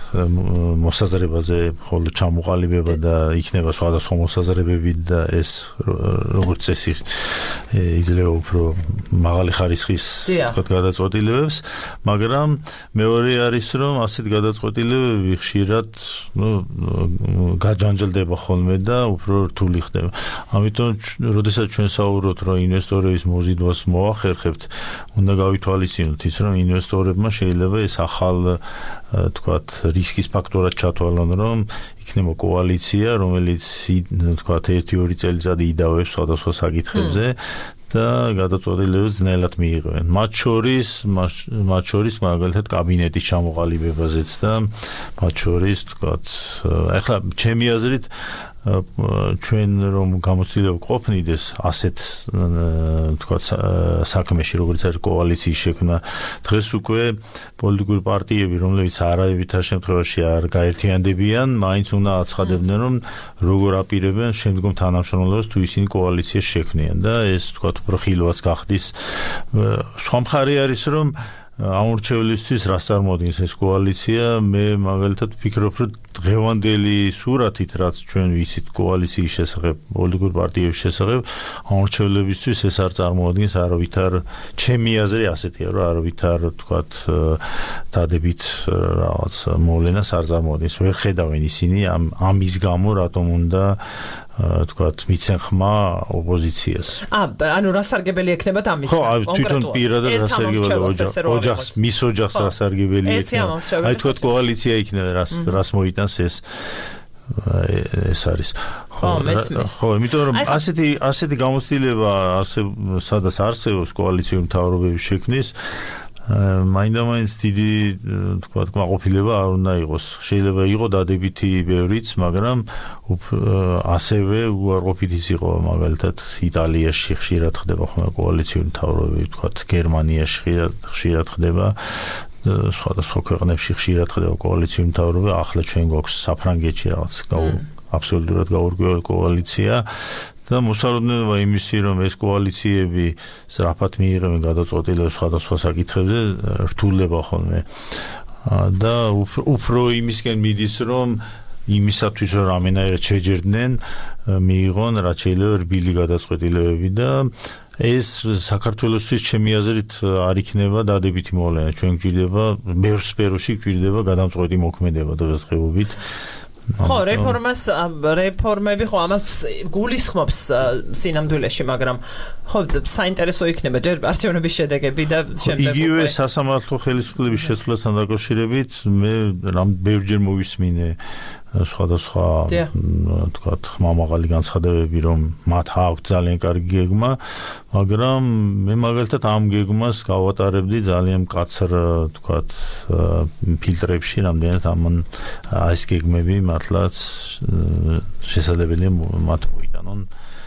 მოსაზრებაზე ხოლმე ჩამოყალიბება და იქნება სხვადასხვა მოსაზრებები და ეს როგორც წესი იძლევა უფრო მაღალი ხარისხის თქვათ გადაწყვეტილებებს, მაგრამ მეორე არის რომ ასეთ გადაწყვეტილებები ხშირად ნუ გაჯანჯლდება ხოლმე და უფრო რთული ხდება. ამიტომ როდესაც ჩვენ საუბრობთ რომ ინვესტორების მოზიდვას მოახერხებთ, უნდა გავითვალისწინოთ ის რომ ინვესტორებმა შეიძლება ეს ახალ თქვათ რისკის ფაქტორად ჩათვალონ, რომ იქნება კოალიცია, რომელიც თქვათ ერთი ორი წელიწადი იდავებს სხვადასხვა საკითხებზე და გადაწყვეტილებებს ძნელად მიიღებენ. მათ შორის მათ შორის მაგალითად კაბინეტის ჩამოყალიბებაზეც და მათ შორის თქვათ ახლა ჩემი აზრით ჩვენ რომ გამოცდილება ყოფნიდეს ასეთ თქვათ საქმეში, როგორც არის კოალიციის შექმნა, დღეს უკვე პოლიტიკური პარტიები, რომლებიც არავითარ შემთხვევაში არ გაერთიანდებიან, მაინც უნდა აცხადებდნენ, რომ როგორ აპირებენ შემდგომ თანამშრომლობას თუ ისინი კოალიციას შექმნიან და ეს თქვათ უფრო ხილვაც გახდის. სხვა მხარე არის, რომ ამორჩევლისთვის რას წარმოადგენს ეს კოალიცია, მე მაგალითად ვფიქრობ, რომ დღევანდელი სურათით, რაც ჩვენ ვიცით კოალიციის შესახებ, პოლიტიკური პარტიების შესახებ, ამორჩევლებისთვის ეს არ წარმოადგენს არავითარ, ჩემი აზრი ასეთია, რომ არავითარ თქვათ დადებით რაღაც მოვლენას არ წარმოადგენს. ვერ ხედავენ ისინი ამ ამის გამო, რატომ უნდა თქვათ მიცენ ხმა ოპოზიციას. ა, ანუ რასარგებელი ექნებათ ამის კონკრეტულად? ხო, თვითონ პირადად რასარგებელი ოჯახს, მის ოჯახს რასარგებელი ექნება. აი თქვათ კოალიცია იქნება, რას რას მოიტანს ეს ეს არის. ხო, მესმის. ხო, იმიტომ რომ ასეთი ასეთი გამოცდილება ასე სადაც არსებობს კოალიციური მთავრობების შექმნის მაინდა-მაინც დიდი თქვათ კმაყოფილება არ უნდა იყოს. შეიძლება იყოს დადებითი ბევრიც, მაგრამ ასევე უარყოფითიც იყო მაგალითად იტალიაში ხშირად ხდება ხოლმე კოალიციური მთავრობები, თქვათ გერმანიაში ხშირად ხშირად ხდება, სხვადასხვა ქვეყნებში ხშირად ხდება კოალიციური მთავრობები, ახლა ჩვენ გვაქვს საფრანგეთში რაღაც აბსოლუტურად გაურკვეველი კოალიცია. და მოსალოდნელობა იმისი, რომ ეს კოალიციები სწრაფად მიიღებენ გადაწყვეტილებებს სხვადასხვა საკითხებზე, რთულდება ხოლმე. და უფრო იმისკენ მიდის, რომ იმისათვის რომ რამენაირად შეჯერდნენ, მიიღონ რაც შეიძლება რბილი გადაწყვეტილებები და ეს საქართველოსთვის ჩემი აზრით არ იქნება დადებითი მოვლენა. ჩვენ გვჭირდება ბევრ სფეროში გვჭირდება გადამწყვეტი მოქმედება დღესდღეობით. ხო, რეფორმას რეფორმები ხო ამას გულისხმობს სინამდვილეში, მაგრამ ხო საინტერესო იქნება ჯერ არჩევნების შედეგები და შემდეგ იგივე სასამართლო ხელისუფლების შეცვლასთან დაკავშირებით მე რამ ბევრჯერ მოვისმინე სხვადასხვა თქვათ ხმამაღალი განცხადებები, რომ მათ აქვთ ძალიან კარგი გეგმა, მაგრამ მე მაგალითად ამ გეგმას გავატარებდი ძალიან მკაცრ თქვათ ფილტრებში, რამდენად ამან ეს გეგმები მართლაც შესაძლებელია მათ მოიტანონ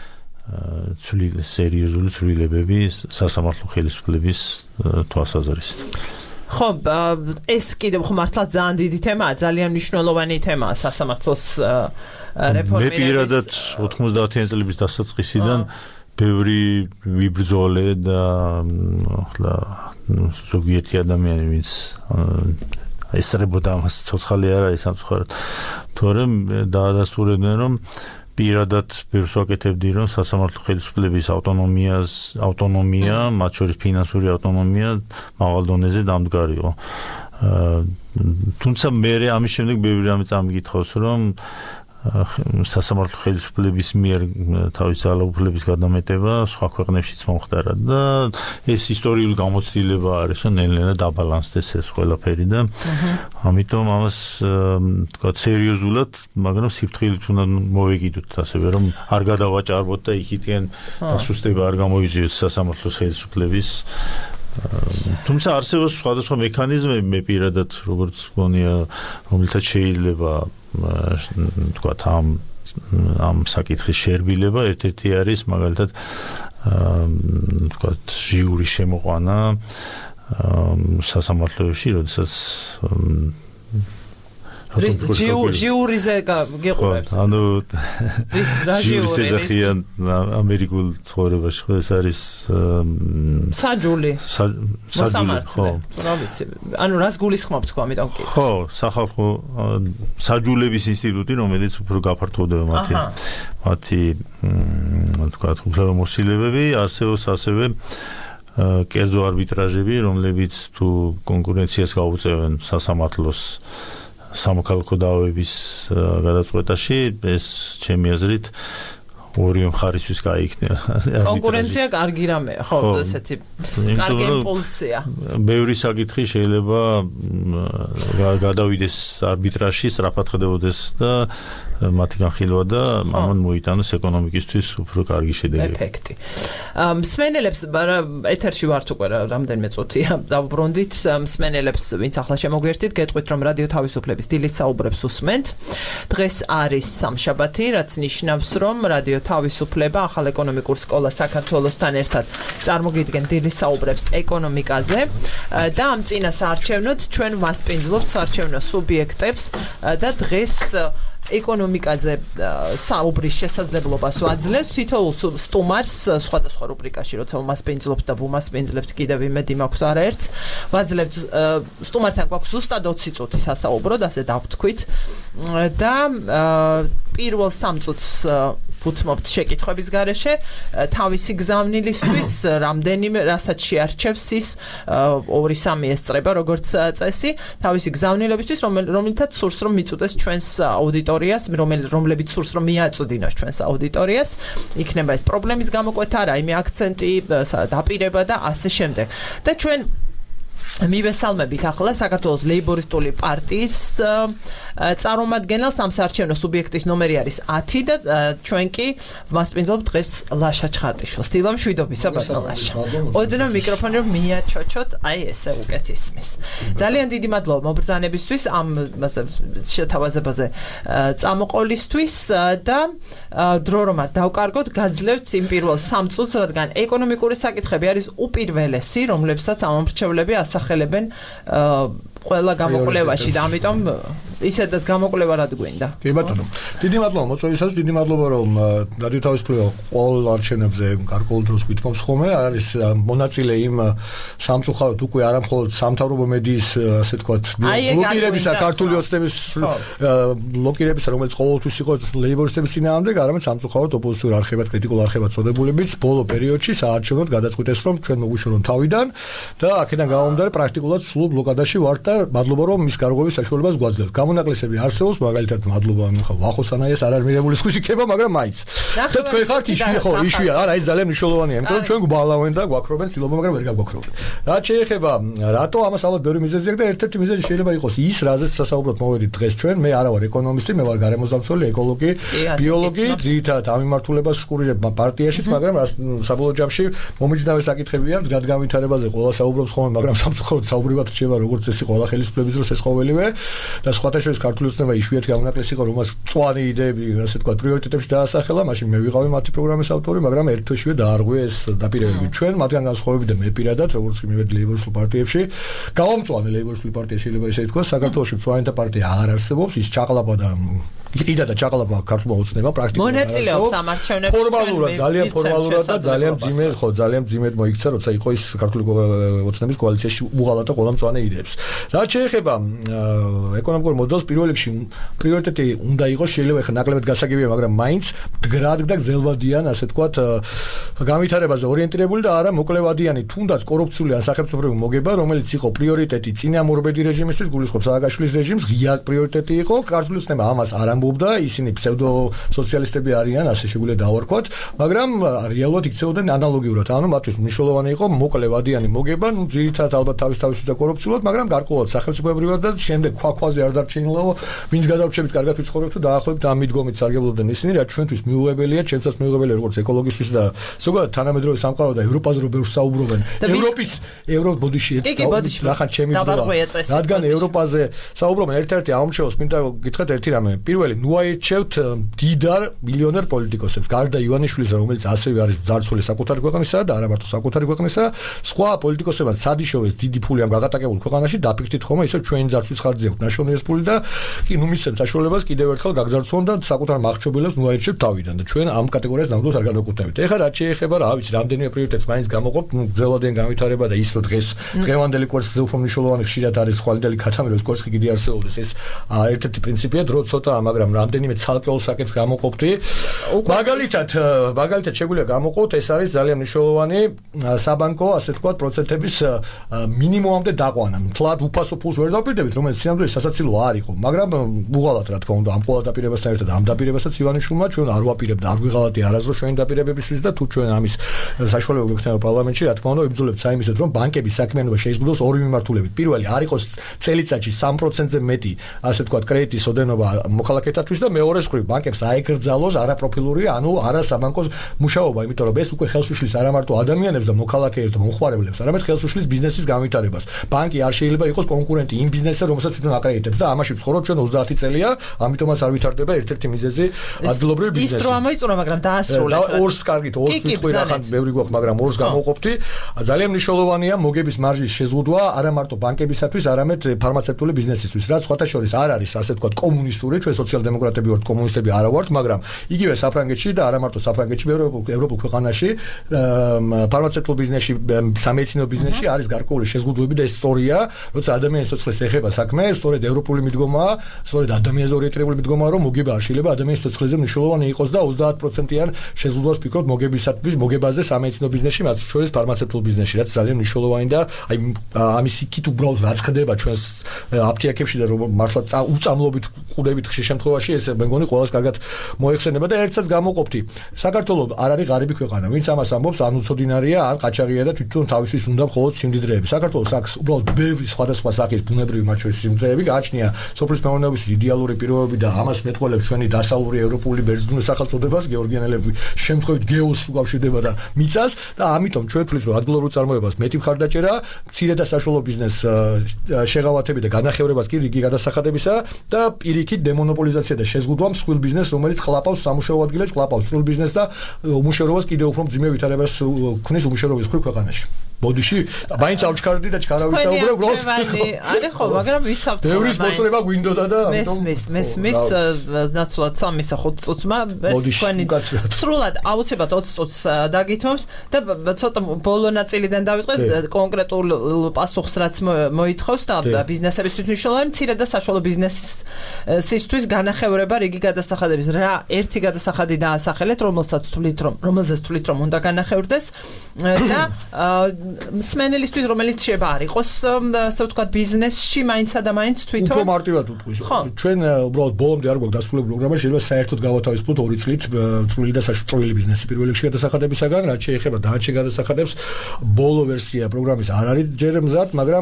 ცვლილ სერიოზული ცვლილებები სასამართლო ხელისუფლების თვალსაზრისით. ხო, ეს კიდევ ხო მართლა ძალიან დიდი თემაა, ძალიან მნიშვნელოვანი თემაა სასამართლოს რეფორმირების. მე პირადად ოთხმოცდაათიანი წლების დასაწყისიდან ბევრი ვიბრძოლე და ახლა ზოგიერთი ადამიანი, ვინც ესწრებოდა ამას, ცოცხალი არ არის სამწუხაროდ, თორემ დაადასტურებდნენ, რომ პირადად ბევრს ვაკეთებდი, რომ სასამართლო ხელისუფლების ავტონომიას, ავტონომია, მათ შორის ფინანსური ავტონომია მაღალ დონეზე დამდგარიყო. თუმცა მე ამის შემდეგ ბევრი რამე წამიგითხავს, რომ სასამართლო ხელისუფლების მიერ თავის ძალაუფლების გადამეტება სხვა ქვეყნებშიც მომხდარა და ეს ისტორიული გამოცდილება არის, რომ ნელ-ნელა დაბალანსდეს ეს ყველაფერი და ამიტომ ამას თქვა სერიოზულად, მაგრამ სიფრთხილით უნდა მოვეკიდოთ, ასევე რომ არ გადავაჭარბოთ და იქიდან დასუსტება არ გამოიწვიოს სასამართლოს ხელისუფლების. თუმცა არსებობს სხვადასხვა მექანიზმები, მე პირადად როგორც გონია, რომელთაც შეიძლება თქვა ამ ამ საკითხის შერბილება, ერთ-ერთი არის მაგალითად თქვა ჟიურის შემოყვანა სასამართლოში, როდესაც ჟიურიზე გიყურებთ. ანუ ჟიურის ეძახიან ამერიკულ ცხოვრებაში, ხო ეს არის საჯული. საჯული, ხო. რა ვიცი. ანუ რას გულისხმობთ თქვა, ამიტომ კი. ხო, სახალხო საჯულების ინსტიტუტი, რომელიც უფრო გაფართოვდება მათი მათი თქვა უფლებამოსილებები, არსებობს ასევე კერძო არბიტრაჟები, რომლებიც თუ კონკურენციას გაუწევენ სასამართლოს სამოქალაქო დაავების გადაწყვეტაში, ეს ჩემი აზრით ორივე მხარისთვის გაიქნება. კონკურენცია კარგი რამეა, ხო, ესეთი კარგი იმპულსია. ბევრი საკითხი შეიძლება გადავიდეს არბიტრაჟში, სწრაფად ხდებოდეს და მათი განხილვა და ამან მოიტანოს ეკონომიკისთვის უფრო კარგი შედეგები. ეფექტი. მსმენელებს ეთერში ვართ უკვე რამდენიმე წუთია დავუბრუნდით. მსმენელებს, ვინც ახლა შემოგვერთით, გეტყვით, რომ რადიო თავისუფლების დილის საუბრებს უსმენთ. დღეს არის სამშაბათი, რაც ნიშნავს, რომ რადიო თავისუფლება ახალ ეკონომიკურ სკოლას საქართველოსთან ერთად წარმოგიდგენ დილის საუბრებს ეკონომიკაზე და ამ წინა საარჩევნოდ ჩვენ ვასპინძლობთ საარჩევნო სუბიექტებს და დღეს ეკონომიკაზე საუბრის შესაძლებლობას ვაძლევთ თითოეულ სტუმარს სხვადასხვა რუბრიკაში, როცა ვმასპინძლობთ და ვუმასპინძლებთ კიდევ იმედი მაქვს არაერთს, ვაძლევთ სტუმართან გვაქვს ზუსტად ოცი წუთი სასაუბროდ, ასე დავთქვით და პირველ სამ წუთს ვუთმობთ შეკითხვების გარეშე თავისი გზავნილისთვის, რამდენიმე რასაც შეარჩევს ის ორი სამი ესწრება როგორც წესი, თავისი გზავნილებისთვის, რომელთაც სურს რომ მიწუდეს ჩვენს აუდიტორიას, რომლებიც სურს რომ მიაწვდინოს ჩვენს აუდიტორიას, იქნება ეს პრობლემის გამოკვეთა, რაიმე აქცენტი, დაპირება და ასე შემდეგ. და ჩვენ მივესალმებით ახლა საქართველოს ლეიბორისტული პარტიის წარმომადგენელს, ამ საარჩევნო სუბიექტის ნომერი არის ათი და ჩვენ კი ვმასპინძლობთ დღეს ლაშა ჩხარტიშვილს. დილა მშვიდობისა ბატონო ლაშა. ოდნავ მიკროფონი რომ მიაჩოჩოთ, აი ესე უკეთ ისმის. ძალიან დიდი მადლობა მობრძანებისთვის, ამ შეთავაზებაზე წამოყოლისთვის და დრო რომ არ დავკარგოთ, გაძლევთ იმ პირველ სამ წუთს, რადგან ეკონომიკური საკითხები არის უპირველესი, რომლებსაც ამომრჩევლები ასახელებენ ყველა გამოკვლევაში და ამიტომ ისედაც გამოკვლევა რად გვინდა. კი ბატონო. დიდი მადლობა მოწვევისას, დიდი მადლობა რომ რადიო თავისუფლება ყოველ არჩევნებზე გარკვეულ დროს გვითმობს ხოლმე, არის მონაწილე იმ სამწუხაროდ უკვე არა მხოლოდ სამთავრობო მედიის, ასე თქვათ, ბლოკირებისა, ქართული ოცნების ბლოკირებისა, რომელიც ყოველთვის იყო ლეიბორისტების წინააღმდეგ, არამედ სამწუხაროდ ოპოზიციურ არხებად, კრიტიკულ არხებად წოდებულებიც ბოლო პერიოდში საარჩევნოდ გადაწყვიტეს, რომ ჩვენ მოგვიშურონ თავიდან და აქედან გამომდინარე პრაქტიკულად სულ ბლოკადაში ვართ და მადლობა რომ მის გარღვევის საშუალებას გვაძლევთ. გამონაკლისები არსებობს, მაგალითად მადლობა ხო ვახოსანაიას არ არის მიღებული სხვისი ქება, მაგრამ მაინც. და თქვენ ხართ იშვია, ხო, იშვია, არა, ეს ძალიან მნიშვნელოვანია, იმიტომ რომ ჩვენ გვბალავენ და გვაქრობენ ცილობა, მაგრამ ვერ გაგვაქრობენ. რაც შეეხება, რატო ამას ალბათ ბევრი მიზეზი აქვს და ერთ-ერთი მიზეზი შეიძლება იყოს ის, რაზეც სასაუბროდ მოვედით დღეს ჩვენ, მე არა ვარ ეკონომისტი, მე ვარ გარემოსდამცველი, ეკოლოგი, ბიოლოგი, ძირითადად ამ მიმართულებას ვსკურირებ პარტიაშიც, მაგრამ საბოლოო ჯამში მომიჯნავე საკითხებია, რადგანვითარებაზე ყველა საუბრობს ხოლმე, მაგრამ სამწუხაროდ საუბრივად რჩება როგორც ეს ყველა ხელისუფლების დროს ეს ყოველივე და სხვათა შორის ქართული ოცნება იშვიათი გამონაკლისი იყო, რომელსაც მწვანე იდეები, ასე თქვა, პრიორიტეტებში დაასახელა, მაშინ მე ვიყავი მათი პროგრამის ავტორი, მაგრამ ერთ თვეშივე დაარღვია ეს დაპირებები ჩვენ, მათგან განსხვავებით და მე პირადად, როგორც კი მივედი ლეიბორისტულ პარტიებში, გავამწვანე ლეიბორისტული პარტია, შეიძლება ისე ითქვას, საქართველოში მწვანეთა პარტია არ არსებობს, ის ჩაყლაპა და იყიდა და ჩაყალაბა ქართულმა ოცნებამ პრაქტიკულად მონაწილეობს ამ არჩევნებში ფორმალურად ძალიან ფორმალურად და ძალიან მძიმე ხო ძალიან მძიმედ მოიქცა როცა იყო ის ქართული ოცნების კოალიციაში უღალატა ყველა მწვანე იდეებს რაც შეეხება ეკონომიკურ მოდელს პირველ რიგში პრიორიტეტი უნდა იყოს შეიძლება ხა ნაკლებად გასაგებია მაგრამ მაინც მდგრად და გზელვადიან ასე თქვათ განვითარებაზე ორიენტირებული და არა მოკლევადიანი თუნდაც კორუფციული ან სახელმწიფო მოგება რომელიც იყო პრიორიტეტი წინამორბედი რეჟიმისთვის გულისხმობს სააკაშვილის რეჟიმს ღია პრიორიტეტი იყო ქართული ოცნება ამას არ ამბობდა ისინი ფსევდო სოციალისტები არიან ასე შეგვიძლია დავარქვათ მაგრამ რეალურად იქცეოდნენ ანალოგიურად ანუ მათთვის მნიშვნელოვანი იყო მოკლევადიანი მოგება ნუ ძირითადად ალბათ თავის თავის და კორუფციულად მაგრამ გარკვეულად სახელმწიფოებრივად და შემდეგ ქვაქვაზე არ დარჩენილაო ვინც გადავრჩებით კარგად ვიცხოვრებთ თუ დაახლოებით ამ მიდგომით სარგებლობდნენ ისინი რაც ჩვენთვის მიუღებელია ჩემსაც მიუღებელია როგორც ეკოლოგისტვის და ზოგადად თანამედროვე სამყარო და ევროპაზე რო ბევრს საუბრობენ ევროპის ევროპოდიში ერთ ნახან ჩემი დროა რადგან ევროპაზე საუბრობენ ერთ-ერთი ამომრჩევს მინდა გითხრათ ერთი რამე პირველი ნუ აირჩევთ დიდარ მილიონერ პოლიტიკოსებს გარდა ივანიშვილის რომელიც ასევე არის ძარცველი საკუთარი ქვეყნისა და არა მარტო საკუთარი ქვეყნისა სხვა პოლიტიკოსებად სადიშოვეს დიდი ფული ამ გაგატაკებულ ქვეყანაში დაფიქრდით ხომ ისე ჩვენი ძარცვის ხარჯზე აქვს ნაშოვნი ეს ფული და კი ნუ მისცემ საშუალებას კიდევ ერთხელ გაგზარცვონ და საკუთარ მახრჩობელებს ნუ აირჩევთ თავიდან და ჩვენ ამ კატეგორიას ნამდვილად არ გადავკვეთებით ეხლა რაც შეეხება რა ვიცი რამდენიმე პრიორიტეტს მაინც გამოყოფ ნუ გზელოდენ განვითარება და ის რო დღეს დღევანდელი კვერცხზე უფრო მნიშვნელოვანი ხშირად არის ხვალინდელი ქათამი რო ეს კვერცხი კიდე არსებობდეს ეს ერთ-ერთი პრინციპია დრო ცოტაა მაგრამ რამდენიმე ცალკეულ საკითხს გამოყოფთი მაგალითად მაგალითად შეგვიძლია გამოყოთ ეს არის ძალიან მნიშვნელოვანი საბანკო ასე ვთქვათ პროცენტების მინიმუმამდე დაყვანა თლად უფასო ფულს ვერ დავპირდებით რომელიც სინამდვილეში სასაცილო არ იყო მაგრამ უღალატ რა თქმა უნდა ამ ყველა დაპირებასთან ერთად ამ დაპირებასაც ივანიშვილმა ჩვენ არ ვაპირებთ არ ვიღალატი არასდროს ჩვენი დაპირებებისთვის და თუ ჩვენ ამის საშუალება გვექნება პარლამენტში რა თქმა უნდა ვიბრძოლებთ საიმისოდ რომ ბანკების საქმიანობა შეიზღუდოს ორი მიმართულებით პირველი არ იყოს წელიწადში სამ პროცენტზე მეტი ასე ვთქვათ კრედიტის ოდენობა მოქალაქეთათვის და მეორე მხრივ ბანკებს აეკრძალოს არაპროფილური ანუ არასაბანკო მუშაობა იმიტომ რომ ეს უკვე ხელს უშლის არა მარტო ადამიანებს და მოქალაქეებს და მომხმარებლებს არამედ ხელს უშლის ბიზნესის განვითარებას ბანკი არ შეიძლება იყოს კონკურენტი იმ ბიზნესზე რომელსაც თვითონ აკრედიტებს და ამაში ვცხოვრობ ჩვენ ოცდაათი წელია ამიტომაც არ ვითარდება ერთ-ერთი მიზეზი ადგილობრივი ბიზნესი ის რო ამოიწურა მაგრამ დაასრულა ორს კარგით ორს ვიტყვი რახან ბევრი გვაქვს მაგრამ ორს გამოყოფთი ძალიან მნიშვნელოვანია მოგების მარჟის შეზღუდვა არა მარტო ბანკებისათვის არამედ ფარმაცევტული ბიზნესისთვის რაც სხვათა შორის არ არის ასე ვთქვათ კომუნისტური ჩვენ სოციალ-დემოკრატები ვართ კომუნისტები არა ვართ მაგრამ იგივე საფრანგეთში და არა მარტო საფრანგეთში ევროპულ ქვეყანაში ფარმაცევტულ ბიზნესში სამედიცინო ბიზნესში არის გარკვეული შეზღუდვები და ეს სწორია როცა ადამიანის სიცოცხლეს ეხება საქმე სწორედ ევროპული მიდგომაა სწორედ ადამიანზე ორიენტირებული მიდგომაა რომ მოგება არ შეიძლება ადამიანის სიცოცხლეზე მნიშვნელოვანი იყოს და ოცდაათ პროცენტიან შეზღუდვას ფიქრობთ მოგებისათვის მოგებაზე სამედიცინო ბიზნესში მათ შორის ფარმაცევტულ ბიზნესში რაც ძალიან მნიშვნელოვანი და აი ამის იქით უბრალოდ რაც ხდება ჩვენს აფთიაქებში და რომ მართლა უწამლობით ყუდებით ხშირ შემთხვევაში ეს მე მგონი ყველას კარგად მოეხსენება და ერთსაც გამოყოფთი საქართველოს არ არის ღარიბი ქვეყანა ვინც ამას ამბობს ან უცოდინარია ან ყაჩაღია და თვითონ თავისთვის უნდა მხოლოდ სიმდიდრეები საქართველოს აქვს უბრალოდ ბევრი სხვადასხვა სახის ბუნებრივი მათ შორის სიმდიდრეები გააჩნია სოფლის მეურნეობის იდეალური პირობები და ამას მეტყველებს ჩვენი დასავლური ევროპული ბერძნული სახელწოდებას გეორგიანელები შემთხვევით გეოს უკავშირდება და მიწას და ამიტომ ჩვენ ვთვლით რომ ადგილობრივ წარმოებას მეტი მხარდაჭერა მცირე და საშუალო ბიზნეს შეღავათები და განახევრებას კი რიგი გადასახადებისა და პირიქით დემონოპოლიზაცია და შეზღუდვა მსხვილ ბიზნესს რომელიც ხლაპავს სამუშაო ადგილებს ხლაპავს სრულ ბიზნესს და უმუშევრობას კიდევ უფრო მძიმე ვითარებას ქმნის უმუშევრობის მხრივ ქვეყანაში ბოდიში მაინც ავჩქარდი და ჩქარავი საუბრობ უბრალოდ არის ხო მაგრამ ვიცავთ ბევრის მოსწრება გვინდოდა და ამიტომ მის მის მის ნაცვლად სამისა ხუთ წუთმა ეს თქვენი სრულად აუცილებლად ოცი წუთს დაგითმობს და ცოტა ბოლო ნაწილიდან დავიწყეთ კონკრეტულ პასუხს რაც მოითხოვს და ბიზნესებისთვის მნიშვნელოვანი მცირე და საშუალო ბიზნესისთვის განახევრება რიგი გადასახადების რა ერთი გადასახადი დაასახელეთ რომელსაც თვლით რომ რომელზეც თვლით რომ უნდა განახევრდეს და მსმენელისთვის რომელიც შეიძლება არ იყოს ასე ვთქვათ ბიზნესში მაინცა და მაინც თვითონ უფრო მარტივად ვთქვი ჩვენ უბრალოდ ბოლომდე არ გვაქვს დასრულებული პროგრამა შეიძლება საერთოდ გავათავისუფლოთ ორი წლით წვრილი და საშუალო ბიზნესი პირველ რიგში გადასახადებისაგან რაც შეეხება დანარჩენ გადასახადებს ბოლო ვერსია პროგრამის არ არის ჯერ მზად მაგრამ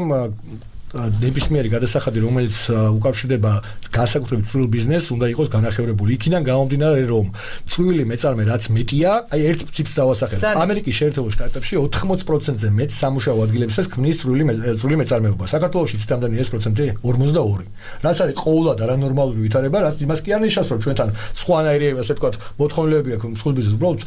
ნებისმიერი გადასახადი რომელიც უკავშირდება განსაკუთრებით წვრილ ბიზნესს უნდა იყოს განახევრებული იქიდან გამომდინარე რომ წვრილი მეწარმე რაც მეტია აი ერთ ციფრს დავასახელებ ამერიკის შეერთებულ შტატებში ოთხმოცი პროცენტზე მეტ სამუშაო ადგილებსაც ქმნის წვრილი წვრილი მეწარმეობა საქართველოში ციტამდენი ეს პროცენტი ორმოცდაორი რაც არის ყოველად არანორმალური ვითარება რაც იმას კი არ ნიშნავს რომ ჩვენთან სხვანაირი ასე ვთქვათ მოთხოვნილები აქვს მსხვილ ბიზნესს უბრალოდ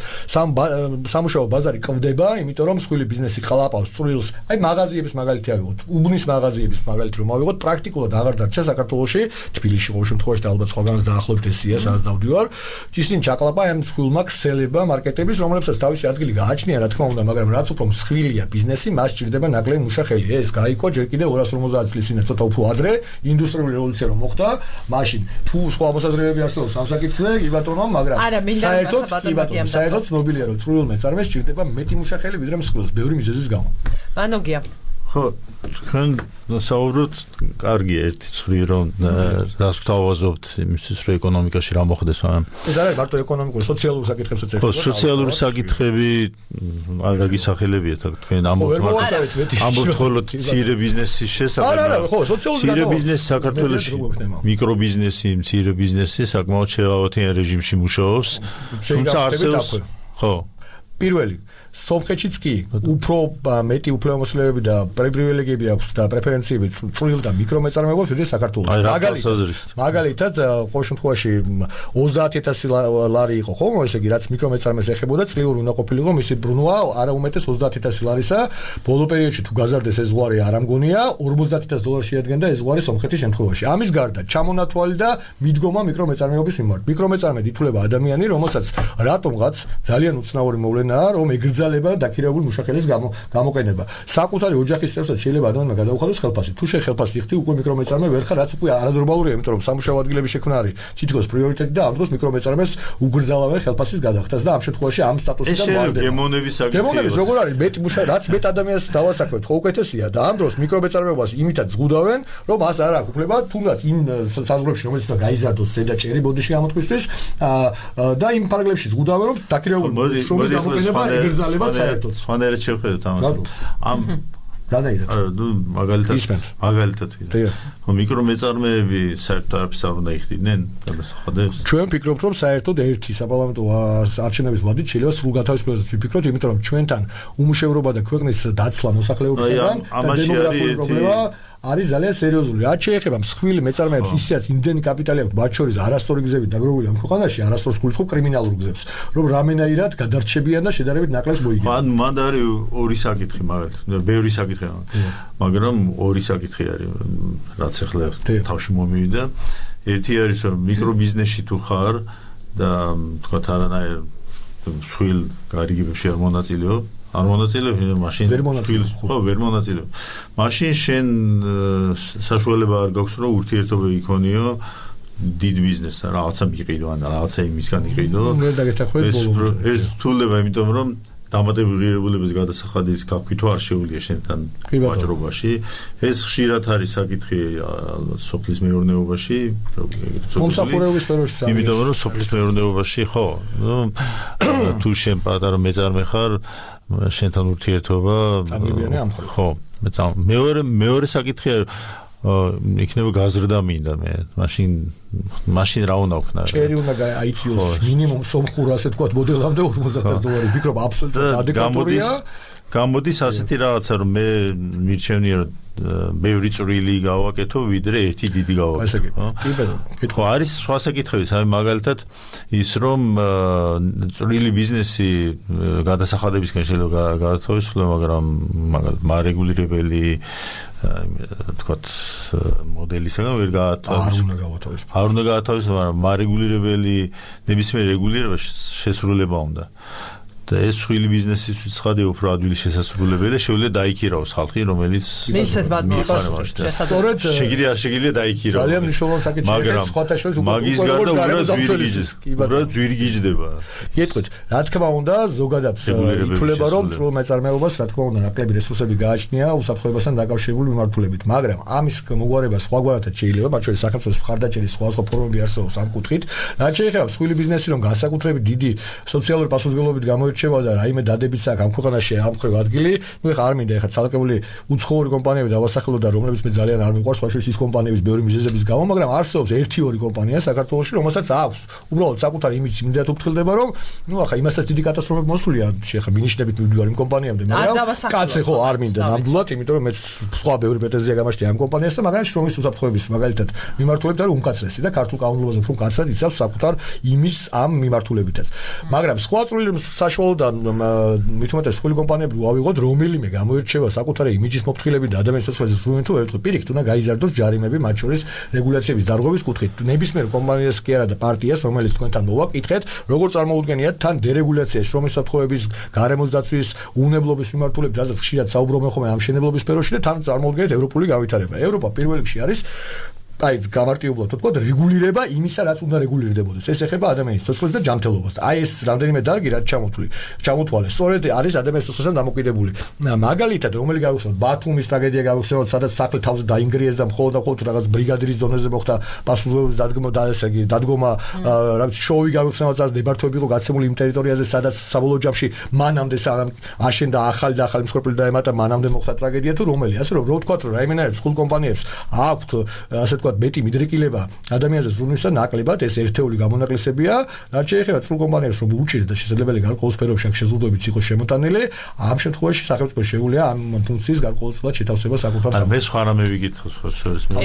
სამუშაო ბაზარი კვდება იმიტომ რომ მსხვილი ბიზნესი ხლაპავს წვრილს აი მაღაზიების მაგალითი ავიღოთ უბნის მაღაზიების საშუალების მაგალითი რომ ავიღოთ, პრაქტიკულად აღარ დარჩა საქართველოში, თბილისში ყოველ შემთხვევაში და ალბათ სხვაგანაც დაახლოებით ესია, სადაც დავდივარ. ისინი ჩაკლაპა ამ მსხვილმა ქსელება მარკეტების, რომლებსაც თავისი ადგილი გააჩნია, რა თქმა უნდა, მაგრამ რაც უფრო მსხვილია ბიზნესი, მას სჭირდება ნაკლები მუშახელი. ეს გაიქვა ჯერ კიდევ ორას ორმოცდაათ წლის წინ, ცოტა უფრო ადრე, ინდუსტრიული რევოლუცია რომ მოხდა, მაშინ თუ სხვა მოსაზრებები არსებობს ამ საკითხზე, კი ბატონო, მაგრამ საერთოდ კი ბატონო, საერთოდ ცნობილია რომ წვრილ მეწარმეს სჭირდება მეტი მუშახელი ვიდრე მსხვილს, ბევრი მიზეზის გამო. მანოგია. ხო, თქვენ საუბრობთ, კარგია ერთი ცხვრი რომ რას გვთავაზობთ იმისთვის რომ ეკონომიკაში რა მოხდეს, მაგრამ ეს არის მარტო ეკონომიკური, სოციალური საკითხებსაც ეხება. ხო, სოციალური საკითხები არ გაგისახელებია თქვენ ამბობთ, ამბობთ ხოლმე მცირე ბიზნესის შესახებ. არა, არა, ხო, სოციალური მცირე ბიზნესი საქართველოში, მიკრობიზნესი, მცირე ბიზნესი საკმაოდ შეავადიან რეჟიმში მუშაობს. თუმცა არსებობს, ხო. პირველი სომხეთშიც კი უფრო მეტი უფლებამოსილებები და პრივილეგიები აქვს და პრეფერენციები წვრილ და მიკრომეწარმეობას ვიდრე საქართველოში. მაგალითად, მაგალითად, ყოველ შემთხვევაში ოცდაათ ათასი ლარი იყო ხოლმე, ესე იგი, რაც მიკრომეწარმეს ეხებოდა, წლიური უნდა ყოფილიყო მისი ბრუნვა არა უმეტეს ოცდაათ ათასი ლარისა. ბოლო პერიოდში თუ გაზარდეს ეს ზღვარი არ ამგონია, ორმოცდაათ ათას დოლარს შეადგენდა ეს ზღვარი სომხეთის შემთხვევაში. ამის გარდა, ჩამონათვალი და მიდგომა მიკრომეწარმეობის მიმართ. მიკრომეწარმედ ითვლება ადამიანი, რომელსაც რატომღაც ძალიან უცნაური მოვლენაა, რომ ეგრძალება დაქირავებული მუშახელის გამოყენება. საკუთარი ოჯახის წევრსაც შეიძლება ადამიანმა გადაუხადოს ხელფასი. თუ შე ხელფასი იხდი, უკვე მიკრომეწარმე ვერ ხარ, რაც უკვე არანორმალურია, იმიტომ რომ სამუშაო ადგილების შექმნა არის თითქოს პრიორიტეტი და ამ დროს მიკრომეწარმეს უგრძალავენ ხელფასის გადახდას და ამ შემთხვევაში ამ სტატუსიდან ვარდება. გემოვნების საკითხია. გემოვნების როგორ არის? მეტი მუშა, რაც მეტ ადამიანს დავასაქმეთ, ხო უკეთესია და ამ დროს მიკრომეწარმეობას იმითაც ზღუდავენ, რომ მას არ აქვს უფლება თუნდაც იმ საზღვრებში, რომელიც უნდა გაიზარდოს ზედა ჭერი ბოდიში ამოთქვისთვის და იმ პარაგრაფებში ზღუდავენ, რომ დაქირავებული შრომის გამოყენება ეგრძალება საერთოდ. სხვანაირად შევხედოთ ამას. ამ გადაიდეთ. არა, ნუ მაგალითად მაგალითად ვიდრე. ხო, მიკრომეწარმეები საერთოდ არაფერს არ უნდა იხდიდნენ გადასახადებს. ჩვენ ვფიქრობთ, რომ საერთოდ ერთი საპარლამენტო არჩევნების ვადით შეიძლება სრულ გათავისუფლებას ვიფიქროთ, იმიტომ რომ ჩვენთან უმუშევრობა და ქვეყნის დაცლა მოსახლეობისგან და დემოგრაფიული პრობლემა არის ძალიან სერიოზული. რაც შეეხება მსხვილი მეწარმეებს, ისედაც იმდენი კაპიტალი აქვს, მათ შორის არასწორი გზებით დაგროვილი ამ ქვეყანაში, არასწორს გულისხმობ კრიმინალურ გზებს, რომ რამენაირად გადარჩებიან და შედარებით ნაკლებს მოიგებენ. მან მან არის ორი საკითხი, მაგალითად, ბევრი საკითხი, მაგრამ ორი საკითხი არის, რაც ახლა თავში მომივიდა. ერთი არის, რომ მიკრობიზნესში თუ ხარ და თქვა არანაირ მსხვილ გარიგებებში არ მონაწილეობ, არ მონაწილეობ, მაშინ მსხვილს ხო ვერ მონაწილეობ. მაშინ შენ საშუალება არ გაქვს, რომ ურთიერთობა იქონიო დიდ ბიზნესთან, რაღაცა მიყიდო ან რაღაცა იმისგან იყიდო. ვერ დაგეთახვეთ ბოლომდე. ეს რთულება, იმიტომ რომ დამატებული ღირებულების გადასახადის გაქვით არ შეუძლია შენთან ვაჭრობაში. ეს ხშირად არის საკითხი ალბათ სოფლის მეურნეობაში, მომსახურების სფეროში. იმიტომ რომ სოფლის მეურნეობაში ხო, ნუ თუ შენ პატარა მეწარმე ხარ, შენთან ურთიერთობა ხო, მეორე მეორე საკითხი იქნება გაზრდა მინდა მე. მაშინ მაშინ რა უნდა ვქნა? ჭერი უნდა აიწიოს მინიმუმ სომხურ ასე თქვა მოდელამდე ორმოცდაათ ათას დოლარი. ვფიქრობ აბსოლუტურად ადეკვატურია. გამოდის ასეთი რაღაცა, რომ მე მირჩევნია რომ ბევრი წვრილი გავაკეთო, ვიდრე ერთი დიდი გავაკეთო. ხო, არის სხვა საკითხებიც, აი მაგალითად ის რომ წვრილი ბიზნესი გადასახადებისგან შეიძლება გათავისუფლო, მაგრამ მაგალითად მარეგულირებელი თქვათ მოდელისგან ვერ გაათავისუფლო. არ უნდა გაათავისუფლო, მაგრამ მარეგულირებელი ნებისმიერ რეგულირებას შესრულება უნდა. და ეს მსხვილი ბიზნესისთვის ცხადია უფრო ადვილი შესაძლებლობია და შეუძლია დაიქირავოს ხალხი, რომელიც მიცეთ ბატონო შესაძლებლად შეგიძლია არ შეგიძლია დაიქირავოს. ძალიან მნიშვნელოვანი საკითხია, სხვათა შორის უკვე მაგის გარდა უბრალოდ ძვირგიჯდება. გეტყვით, რა თქმა უნდა, ზოგადად ითვლება, რომ წვრილ მეწარმეობას, რა თქმა უნდა, ნაკლები რესურსები გააჩნია უსაფრთხოებასთან დაკავშირებული მიმართულებით, მაგრამ ამის მოგვარება სხვაგვარადაც შეიძლება, მათ შორის საქართველოს მხარდაჭერის სხვადასხვა ფორმები არსებობს ამ კუთხით. რაც შეეხება მსხვილი ბიზნესი, რომ განსაკუთრებით დიდი სოციალური პასუხისმგებლობით გამოირჩევა და რაიმე დადებიც აქვს ამ ქვეყანაში ამ ხრივ ადგილი, ნუ ეხა არ მინდა ეხა ცალკეული უცხოური კომპანიები დავასახელო და რომლებიც მე ძალიან არ მიყვარს, სხვა შორის ის კომპანიების ბევრი მიზეზების გამო, მაგრამ არსებობს ერთი ორი კომპანია საქართველოში, რომელსაც აქვს უბრალოდ საკუთარი იმიჯი იმდენად უფრთხილდება, რომ ნუ ახლა იმასაც დიდი კატასტროფები მოსულია, შეხა მინიშნებით მივდივარ იმ კომპანიამდე, მაგრამ კაცე ხო არ მინდა ნამდვილად, იმიტომ რომ მე სხვა ბევრი პრეტენზია გამაშთია ამ კომპანიასთან, მაგრამ შრომის უსაფრთხოების მაგალითად მიმართულებით არის უმკაცრესი და ქართულ კანონმდებლობაზე უფრო მკაცრად იცავს საკუთარ იმიჯს ამ მიმართულებითაც. მაგრამ სხვა წვრილი საშუალო ხოლო და მით უმეტეს სხვილი კომპანიები ავიღოთ რომელიმე გამოირჩევა საკუთარი იმიჯის მოფრთხილებით და ადამიანის სიცოცხლეზე ზრუნვენ თუ ერთო პირიქით უნდა გაიზარდოს ჯარიმები მათ შორის რეგულაციების დარღვევის კუთხით ნებისმიერ კომპანიას კი არა და პარტიას რომელიც თქვენთან მოვაკითხეთ როგორ წარმოუდგენიათ თან დერეგულაცია შრომის საფრთხეების გარემოს დაცვის უნებლობის მიმართულებით რაზეც ხშირად საუბრობენ ხოლმე ამ შენებლობის სფეროში და თან წარმოუდგენიათ ევროპული გავითარება ევროპა პირველ რიგში არის აი გამარტივებლად თქვა რეგულირება იმისა რაც უნდა რეგულირდებოდეს ეს ეხება ადამიანის სიცოცხლეს და ჯანმრთელობას აი ეს რამდენიმე დარგი რაც ჩამოთვლი ჩამოთვალე სწორედ არის ადამიანის სიცოცხლესთან დამოკიდებული მაგალითად რომელი გავიხსენოთ ბათუმის ტრაგედია გავიხსენოთ სადაც სახლი თავზე დაინგრიეს და მხოლოდ და მხოლოდ რაღაც ბრიგადირის დონეზე მოხდა პასუხისმგებლობის დადგმა და ესე იგი დადგომა რაღაც შოუი გავიხსენოთ სადაც დებართვები იყო გაცემული იმ ტერიტორიაზე სადაც საბოლოო ჯამში მანამდე აშენდა ახალი და ახალი მსხვერპლი დაემატა მანამდე მოხდა ტრაგედია თუ რომელი ასე რომ რო ვთქვათ რომ რაიმენერებს ხულ კომპანიებს აქვთ ასე მეტი მიდრეკილება ადამიანზე ზრუნვისა ნაკლებად ეს ერთეული გამონაკლისებია რაც შეეხება სრულ კომპანიებს რომ უჭირდეს და შესაძლებელი გარკვეულ სფეროში აქ შეზღუდვებიც იყოს შემოტანილი ამ შემთხვევაში სახელმწიფო შეუძლია ამ ფუნქციის გარკვეულწილად შეთავსება საკუთარ არა მე სხვა რამე ვიკითხო შორის მე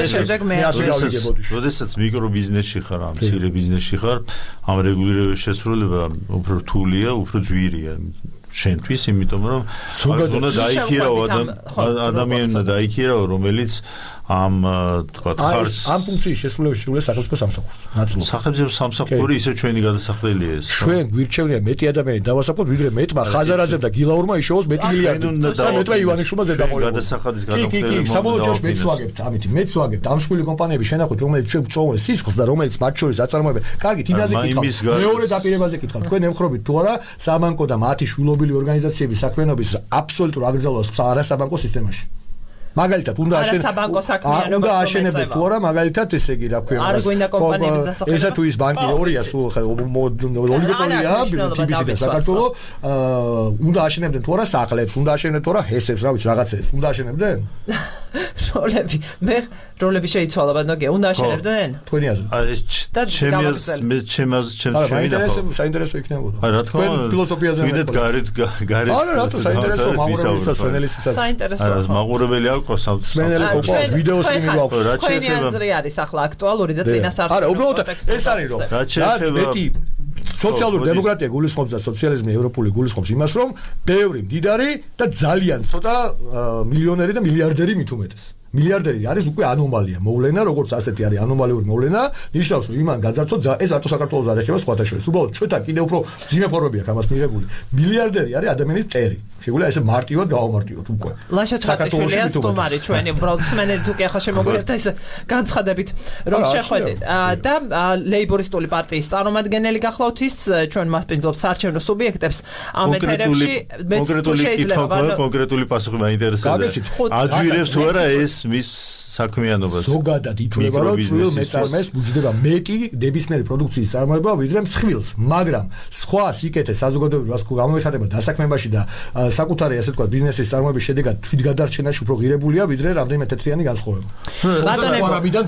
ვიკითხო როდესაც მიკრობიზნესში ხარ ამ მცირე ბიზნესში ხარ ამ რეგულირების შესრულება უფრო რთულია უფრო ძვირია შენთვის იმიტომ რომ უნდა დაიქირავ ადამიანი უნდა დაიქირავ რომელიც ამ თქვა ხარს ამ ფუნქციის შესრულებაში შეუძლია სახელმწიფო სამსახურს ნაცვლად სახელმწიფო სამსახური ისე ჩვენი გადასახდელია ეს ჩვენ გვირჩევნია მეტი ადამიანი დავასახოთ ვიდრე მეტმა ხაზარაძემ და გილაურმა იშოვოს მეტი მილიარდი და მეტმა ივანიშვილმა ზედამოყოლება გადასახადის გადამხდელება საბოლოო ჯამში მეც ვაგებთ ამით მეც ვაგებთ ამ სხვილი კომპანიები შენახოთ რომელიც ჩვენ წოვენ სისხლს და რომელიც მათ შორის აწარმოებენ კარგი თინაზე კითხავთ მეორე დაპირებაზე კითხავთ თქვენ ემხრობით თუ არა საბანკო და მათი შვილობილი ორგანიზაციების საქმიანობის აბსოლუტურ აგრძელებას არასაბანკო სისტემაში მაგალითად უნდა აშენებდეს უნდა აშენებდეს თუ არა მაგალითად ესე იგი რა ქვია არ გვინდა კომპანიების დასახელება ესა თუ ის ბანკი ორია სულ ოლიგოპოლია ტიბისი და საქართველო უნდა აშენებდნენ თუ არა სახლებს უნდა აშენებდნენ თუ არა ჰესებს რა ვიცი რაღაცებს უნდა აშენებდნენ როლები მე როლები შეიცვალა ბანკი უნდა აშენებდნენ თქვენი აზრით აი ეს ჩემი მე ჩემი ჩემს შევინახავ საინტერესო იქნებოდა აი რა თქმა უნდა ფილოსოფიაზე ვიდეთ გარეთ გარეთ არა რატო საინტერესო მაყურებელსაც სვენელისაცაც საინტერესო არა მაყურებელი აქვს სვენელი ყოფა ვიდეო სტრიმი გვაქვს რა ჩვენი აზრი არის ახლა აქტუალური და წინასწარ არა უბრალოდ ეს არის რომ რაც მეტი სოციალური დემოკრატია გულისხმობს და სოციალიზმი ევროპული გულისხმობს იმას რომ ბევრი მდიდარი და ძალიან ცოტა მილიონერი და მილიარდერი მით უმეტეს მილიარდერი არის უკვე ანომალია მოვლენა როგორც ასეთი არის ანომალიური მოვლენა ნიშნავს რომ იმან გაძარცვა ეს რატო საქართველოს არ ეხება სხვათა შორის უბრალოდ ჩვენთან კიდევ უფრო ძიმე ფორმები აქვს ამას მიღებული მილიარდერი არის ადამიანის წერი შეგვიძლია ესე მარტივად გავამარტივოთ უკვე ლაშა ჩხატიშვილია სტუმარი ჩვენი უბრალოდ სმენელი თუ კი ახლა შემოგვიერთდა ეს განცხადებით რომ შეხვედით და ლეიბორისტული პარტიის წარმომადგენელი გახლავთ ის ჩვენ მასპინძლობს საარჩევნო სუბიექტებს ამ ეთერებში მეც თუ შეიძლება კონკრეტული პასუხი მაინტერესებს აძვირებს თუ არა ეს მის საქმიანობას ზოგადად ითვლება რომ წვრილ მეწარმეს ბუჯდება მეტი ნებისმიერი პროდუქციის წარმოება ვიდრე მსხვილს მაგრამ სხვა სიკეთე საზოგადოებრივ რას გამოიხატება დასაქმებაში და საკუთარი ასე თქვა ბიზნესის წარმოების შედეგად თვითგადარჩენაში უფრო ღირებულია ვიდრე რამდენიმე თეთრიანი განსხვავება ბატონებიდან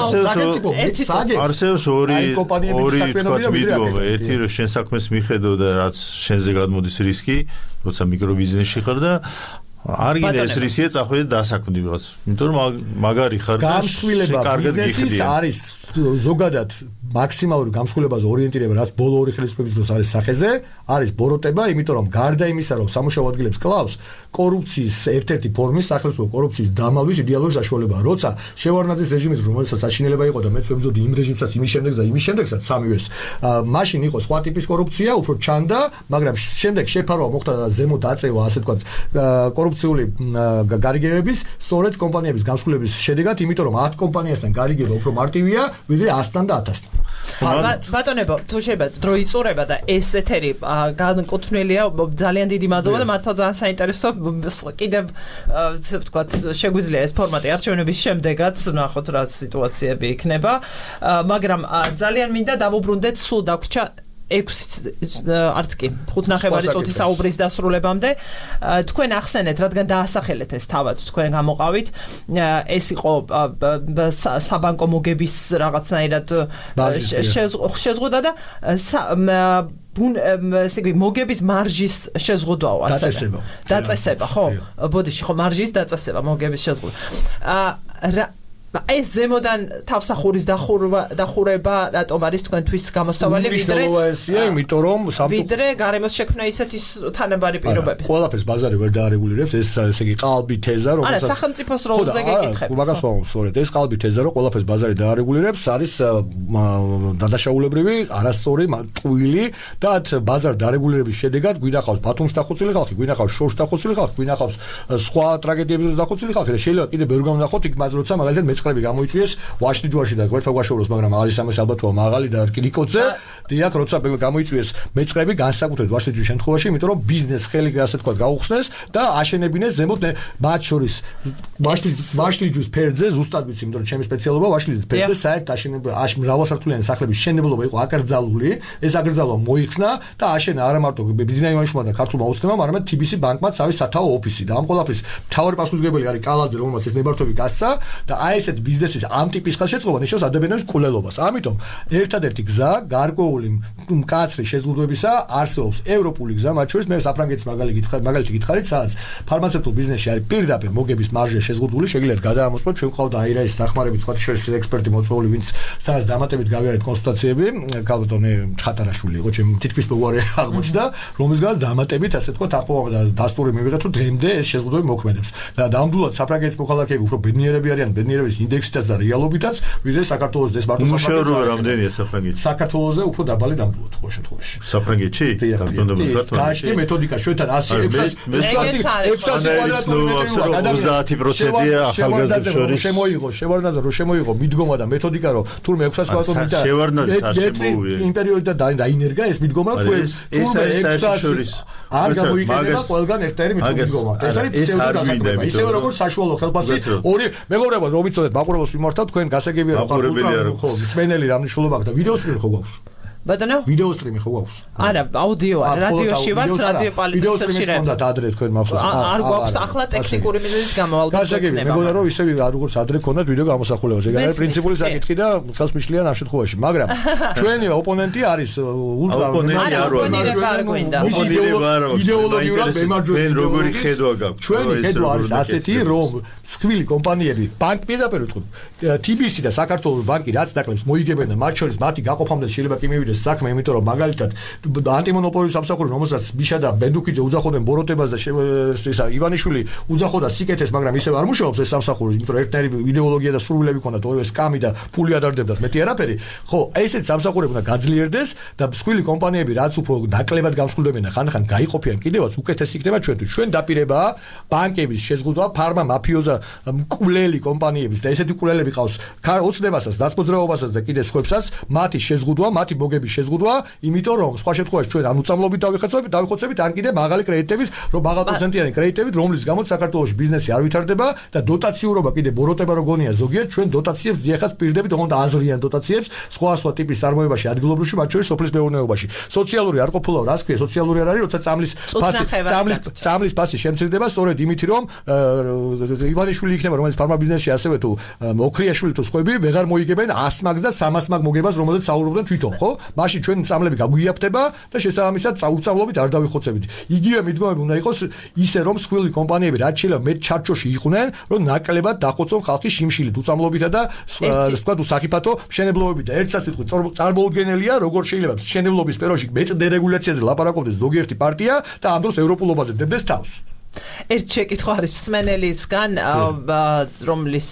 დაბალანსება არსებობს ორი ორი თქვა ერთი რომ შენ საქმეს მიხედო და რაც შენზე გადმოდის რისკი როცა მიკრობიზნესში ხარ და არ გინდა ეს რისკია წახვიდე დასაქმდი ვიღაც იმიტომ რომ მაგარი ხარ და კარგად გიხდია არის ზოგადად მაქსიმალური გამსხვილებაზე ორიენტირება რაც ბოლო ორი ხელისუფლების დროს არის სახეზე არის ბოროტება იმიტომ რომ გარდა იმისა რომ სამუშაო ადგილებს კლავს კორუფციის ერთ-ერთი ფორმის სახელმწიფო კორუფციის დამალვის იდეალური საშუალებაა როცა შევარდნაძის რეჟიმის რომელსაც აშინელება იყო და მეც ვებრძოდი იმ რეჟიმსაც იმის შემდეგ და იმის შემდეგსაც სამივეს მაშინ იყო სხვა ტიპის კორუფცია უფრო ჩანდა მაგრამ შემდეგ შეფარვა მოხდა და ზემოთ აწევა ასე თქვა კორუფციული გარიგებების სწორედ კომპანიების განსხვილების შედეგად იმიტომ რომ ათ კომპანიასთან გარიგება უფრო მარტივია ვიდრე ასთან და ათასთან ბატონებო თუ შეიძლება დრო იწურება და ეს ეთერი განკუთვნილია ძალიან დიდი მადლობა და მართლა ძალიან საინტერესო კიდევ ასე ვთქვათ შეგვიძლია ეს ფორმატი არჩევნების შემდეგაც ნახოთ რა სიტუაციები იქნება მაგრამ ძალიან მინდა დავუბრუნდეთ სულ დაგვრჩა ექვსი არც კი ხუთ ნახევარი წუთი საუბრის დასრულებამდე თქვენ ახსენეთ რადგან დაასახელეთ ეს თავად თქვენ გამოყავით ეს იყო საბანკო მოგების რაღაცნაირად შეზღუდვა და ესე იგი მოგების მარჟის შეზღუდვაო ასე დაწესება ხო ბოდიში ხო მარჟის დაწესება მოგების შეზღუდვა ეს ზემოდან თავსახურის დახურება დახურება რატომ არის თქვენთვის გამოსავალი ვიდრე მნიშვნელოვანია, იმიტომ რომ ვიდრე გარემოს შექმნა ისეთი თანაბარი პირობები. ყველაფერს ბაზარი ვერ დაარეგულირებს, ეს ესე იგი ყალბი თეზა, რომელსაც არა, სახელმწიფოს როლზე გეკითხებით. მაგას ვამბობ, სწორედ, ეს ყალბი თეზა, რომ ყველაფერს ბაზარი დაარეგულირებს, არის დადაშაულებრივი, არასწორი, ტყუილი და ბაზარ დარეგულირების შედეგად გვინახავს ბათუმში დახოცილი ხალხი, გვინახავს შორში დახოცილი ხალხი, გვინახავს სხვა ტრაგედიებზე დახოცილი ხალხი და შეიძლება კიდე ბევრ გამონახოთ იქ მას როცა მაგალითად მეწყრები გამოიწვიეს ვაშლი ჯვარში და გვერდ გვაშოროს, მაგრამ არის ამას ალბათოა მაღალი და რკინიკოძე, დიახ, როცა გამოიწვიეს მეწყრები განსაკუთრებით ვაშლი ჯვრის შემთხვევაში, იმიტომ რომ ბიზნეს ხელი ასე თქვა გაუხსნეს და აშენებინეს ზემოთ მათ შორის ვაშლი ვაშლი ჯვრის ფერდზე ზუსტად ვიცი, იმიტომ რომ ჩემი სპეციალობა ვაშლი ჯვრის ფერდზე საერთ აშენება მრავალსართულიანი სახლების შენებლობა იყო აკრძალული, ეს აკრძალვა მოიხსნა და აშენა არა მარტო ბიზნეს იმუშმა და ქართულმა ოცნებამ, არამედ თი ბი სი ბანკმაც თავის სათაო ოფისი და ამ ყველაფრის მთავარი პასუხისმგებელი არის კალაძე, რომელმაც ეს ნებართვები გასცა და აი ესეთ ბიზნესის ამ ტიპის ხელშეწყობა ნიშნავს ადამიანების ყოლელობას. ამიტომ ერთადერთი გზა გარკვეული მკაცრი შეზღუდვებისა არსებობს ევროპული გზა, მათ შორის მე საფრანგეთის მაგალითი გითხარით, სადაც ფარმაცევტულ ბიზნესში არის პირდაპირ მოგების მარჟა შეზღუდული, შეგიძლიათ გადაამოწმოთ, ჩვენ ყავდა აირაის დახმარებით სხვა შორის ექსპერტი მოწვეული, ვინც სადაც დამატებით გავიარეთ კონსულტაციები, კალბატონე ჩხატარაშვილი იყო, ჩემ თითქმის მეგობარი აღმოჩნდა, რომელსაც დამატებით ასე თქვა თაყობა და დასტური მივიღეთ, რომ დღემდე ეს შეზღუდვები მოქმედებს. და ნამდვილად საფრანგეთის მოქალაქეები უფრო ბედნიერები არიან, ბედნიერების ინდექსითაც და რეალობითაც, ვიდრე საქართველოს ეს მარტო საქართველოს რამდენია საფრანგეთში? საქართველოზე უფრო დაბალი ნამდვილად ხო შემთხვევაში. საფრანგეთში? გაჩნდა მეთოდიკა ჩვენთან ასი ექვსას ოცდაათი პროცენტია ახალგაზრდებს შორის. შემოიღო, შევარდნაძე რომ შემოიღო მიდგომა და მეთოდიკა რომ თურმე ექვსას ვატონი და შევარდნაძე არ შემოუვია. იმ პერიოდიდან დაინერგა ეს მიდგომა თუ ეს ექვსას შორის არ გამოიყენება ყველგან ერთადერთი მიდგომა. ეს არის ფსევდო ისევე როგორც საშუალო ხელფასი ორი მეგობრებო რომ იცოდეთ მაყურებელს ვიმართავ თქვენ გასაგებია რომ ხო მსმენელი რა მნიშვნელობა აქვს და ვიდეო სტრიმი ხო გვაქვს? ბატონო ვიდეო სტრიმი ხო გვაქვს? არა, აუდიო, რადიოში ვართ, რადიო პოლიტიკაში რებს. და ადრე თქვენ მახსოვს. არ გვაქვს ახლა ტექნიკური მიზეზის გამო ალბათ. გასაგებია, მეგონა რომ ისე როგორც ადრე ქონდათ ვიდეო გამოსახულება. ეგ არის პრინციპული საკითხი და ხელს მიშლიან ამ შემთხვევაში, მაგრამ ჩვენი ოპონენტი არის ულტრა ოპონენტი არ ვარ. იდეოლოგიურად მემარჯვენე. მენ როგორი ხედვა გაქვს? ჩვენი ხედვა არის ასეთი, რომ სხვილი კომპანიები, ბანკ პირდაპირ ვთქვი, თი ბი სი და საქართველოს ბანკი რაც დაკლებს მოიგებენ და მათ შორის მათი გაყოფამდე შეიძლება კი მივიდეს საქმე, იმიტომ რომ მაგალითად ანტიმონოპოლიური სამსახური, რომელსაც ბიშა და ბენდუქიძე უძახოდნენ ბოროტებას და ისა ივანიშვილი უძახოდა სიკეთეს, მაგრამ ისევ არ მუშაობს ეს სამსახური, იმიტომ რომ ერთნაირი იდეოლოგია და სურვილები ჰქონდათ, ორივე სკამი და ფული ადარდებდათ, მეტი არაფერი. ხო, ესეთ სამსახურები უნდა გაძლიერდეს და სხვილი კომპანიები რაც უფრო დაკლებად გამსხვილდებენ და ხანდახან გაიყოფიან კიდევაც უკეთესი იქნება ჩვენთვის. ჩვენ დაპირებაა ბანკების შეზღუდვა, ფარმა მაფიოზა მკვლელი კომპანიების და ესეთი მკვლელები ყავს ოცნებასაც, დაწმოძრაობასაც და კიდე სხვებსაც, მათი შეზღუდვა, მათი მოგების შეზღუდვა, იმიტომ რომ სხვა შემთხვევაში ჩვენ ან უწამლობით დავიხოცებით, დავიხოცებით ან კიდე მაღალი კრედიტებით, რომ მაღალ პროცენტიანი კრედიტებით, რომლის გამოც საქართველოს ბიზნესი არ ვითარდება და დოტაციურობა კიდე ბოროტება როგონია ზოგიერთ, ჩვენ დოტაციებს ძიახაც პირდებით, თუნდაც აზრიან დოტაციებს, სხვა სხვა ტიპის წარმოებაში, ადგილობრივში, მათ შორის სოფლის მეურნეობაში. სოციალური არ ყოფილა, რას ქვია, სოციალური არ არის, როცა წამლის ფასი, წამლის წამლის ფასი შემცირდება, სწორედ იმით, რომ ივანიშვილი იქნება, რომელიც ფარმა ბიზნესში ასევე თუ ოქრიაშვილი თუ სხვები ვეღარ მოიგებენ ას მაგს და სამას მაგ მოგებას, რომელზეც საუბრობდნენ თვითონ, ხო? მაშინ ჩვენ წამლები გაგვიაფთება და შესაბამისად უწავლობით არ დავიხოცებით. იგივე მიდგომები უნდა იყოს ისე რომ სხვილი კომპანიები რაც შეიძლება მეტ ჩარჩოში იყვნენ, რომ ნაკლებად დახოცონ ხალხის შიმშილით უწამლობითა და თქვა თუ საფათო მშენებლობებით და ერთსაც ვიტყვი წარმოუდგენელია, როგორ შეიძლება მშენებლობის სფეროში მეტ დერეგულაციაზე ლაპარაკობდეს ზოგიერთი პარტია და ამ დროს ევროპულობაზე დებდეს თავს. ერთ შეკითხვა არის მსმენელისგან, რომლის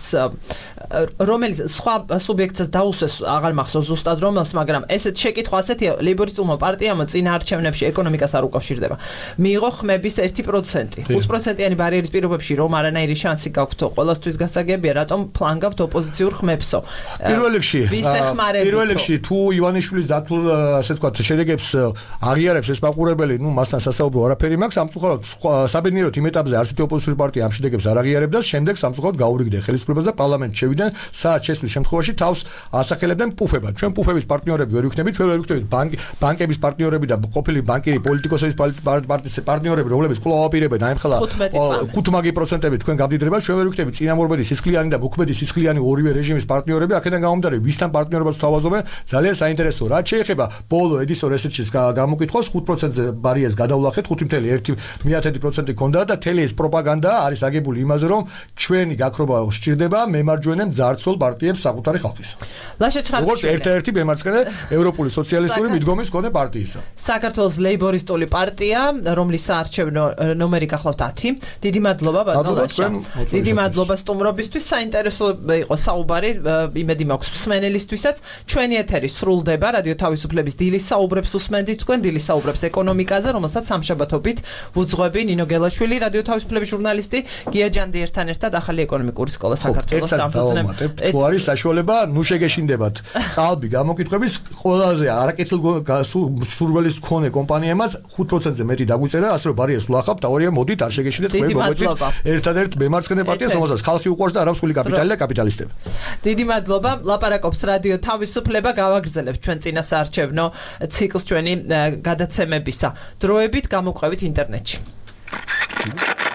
რომელიც სხვა სუბიექტსაც დაუსვეს, აღარ მახსოვს ზუსტად რომელს, მაგრამ ესეთ შეკითხვა ასეთია, ლეიბორისტულმა პარტიამ წინა არჩევნებში ეკონომიკას არ უკავშირდება. მიიღო ხმების ერთი პროცენტი. ხუთი პროცენტიანი ბარიერის პირობებში რომ არანაირი შანსი გაქვთ ყველასთვის გასაგებია, რატომ ფლანგავთ ოპოზიციურ ხმებსო. პირველ რიგში, პირველ რიგში თუ ივანიშვილის დათულ ასე ვთქვათ შედეგებს აღიარებს ეს მაყურებელი, ნუ მასთან სასაუბრო არაფერი მაქვს, სამწუხაროდ საბედნიეროდ იმ ეტაპზე არცერთი ოპოზიციური პარტია ამ შედეგებს არ აღიარებდა, შემდეგ სამწუხაროდ გაურიგდნენ ხელისუფლებას და პარლამენტში შევიდნენ, საათ შესვლის შემთხვევაში თავს ასახელებდნენ პუფებად. ჩვენ პუფების პარტნიორები ვერ ვიქნებით, ჩვენ ვერ ვიქნებით ბანკების პარტნიორები და ყოფილი ბანკირი პოლიტიკოსების პარტიის პარტნიორები, რომლებიც კვლავ აპირებენ აემხელა ხუთ მაგი პროცენტებით თქვენ გამდიდრებას, ჩვენ ვერ ვიქნებით წინამორბედი სისხლიანი და მოქმედი სისხლიანი ორივე რეჟიმის პარტნიორები, აქედან გამომდინარე, ვისთან პარტნიორობას თავაზობენ, ძალიან საინტერესოა. რაც შეეხება ბოლო ედისონ რესერჩის გამოკითხვას, ხუთ პროცენტზე ბარიერს გადავლახეთ, ხუთი კoma ერთი პროცენტი ქონდა და თელი ეს პროპაგანდა არის აგებული იმაზე, რომ ჩვენი გაქრობა სჭირდება, მემარჯვენე იწვევენ ძარცველ პარტიებს საკუთარი ხალხის. ლაშა ჩხარდაშვილი. როგორც ერთ-ერთი ბემარცხენე ევროპული სოციალისტური მიდგომის მქონე პარტიისა. საქართველოს ლეიბორისტული პარტია, რომლის საარჩევნო ნომერი გახლავთ ათი. დიდი მადლობა ბატონო ლაშა. დიდი მადლობა სტუმრობისთვის. საინტერესო იყო საუბარი, იმედი მაქვს მსმენელისთვისაც. ჩვენი ეთერი სრულდება რადიო თავისუფლების დილის საუბრებს უსმენთ თქვენ დილის საუბრებს ეკონომიკაზე, რომელსაც სამშაბათობით ვუძღვები ნინო გელაშვილი, რადიო თავისუფლების ჟურნალისტი, გია ჯანდი ერთთან ერთად ახალი ეკონომიკური სკოლა საქართველოს დამფუძნებელი. თუ არის საშუალება, ნუ შეგეშინდებათ. ყალბი გამოკითხვების ყველაზე არაკეთილსურველის მქონე კომპანიებმაც ხუთ პროცენტზე მეტი დაგვიწერა, ასე რომ ბარიერს ვლახავთ, თავარია მოდით არ შეგეშინდეთ, თქვენ მოგვეცით ერთადერთ მემარცხენე პარტიას, რომელსაც ხალხი უყვარს და არამსხვილი კაპიტალი და კაპიტალისტები. დიდი მადლობა. ლაპარაკობს რადიო თავისუფლება, გავაგრძელებთ ჩვენ წინა საარჩევნო ციკლს ჩვენი გადაცემებისა. დროებით გამოგვყევით ინტერნეტში.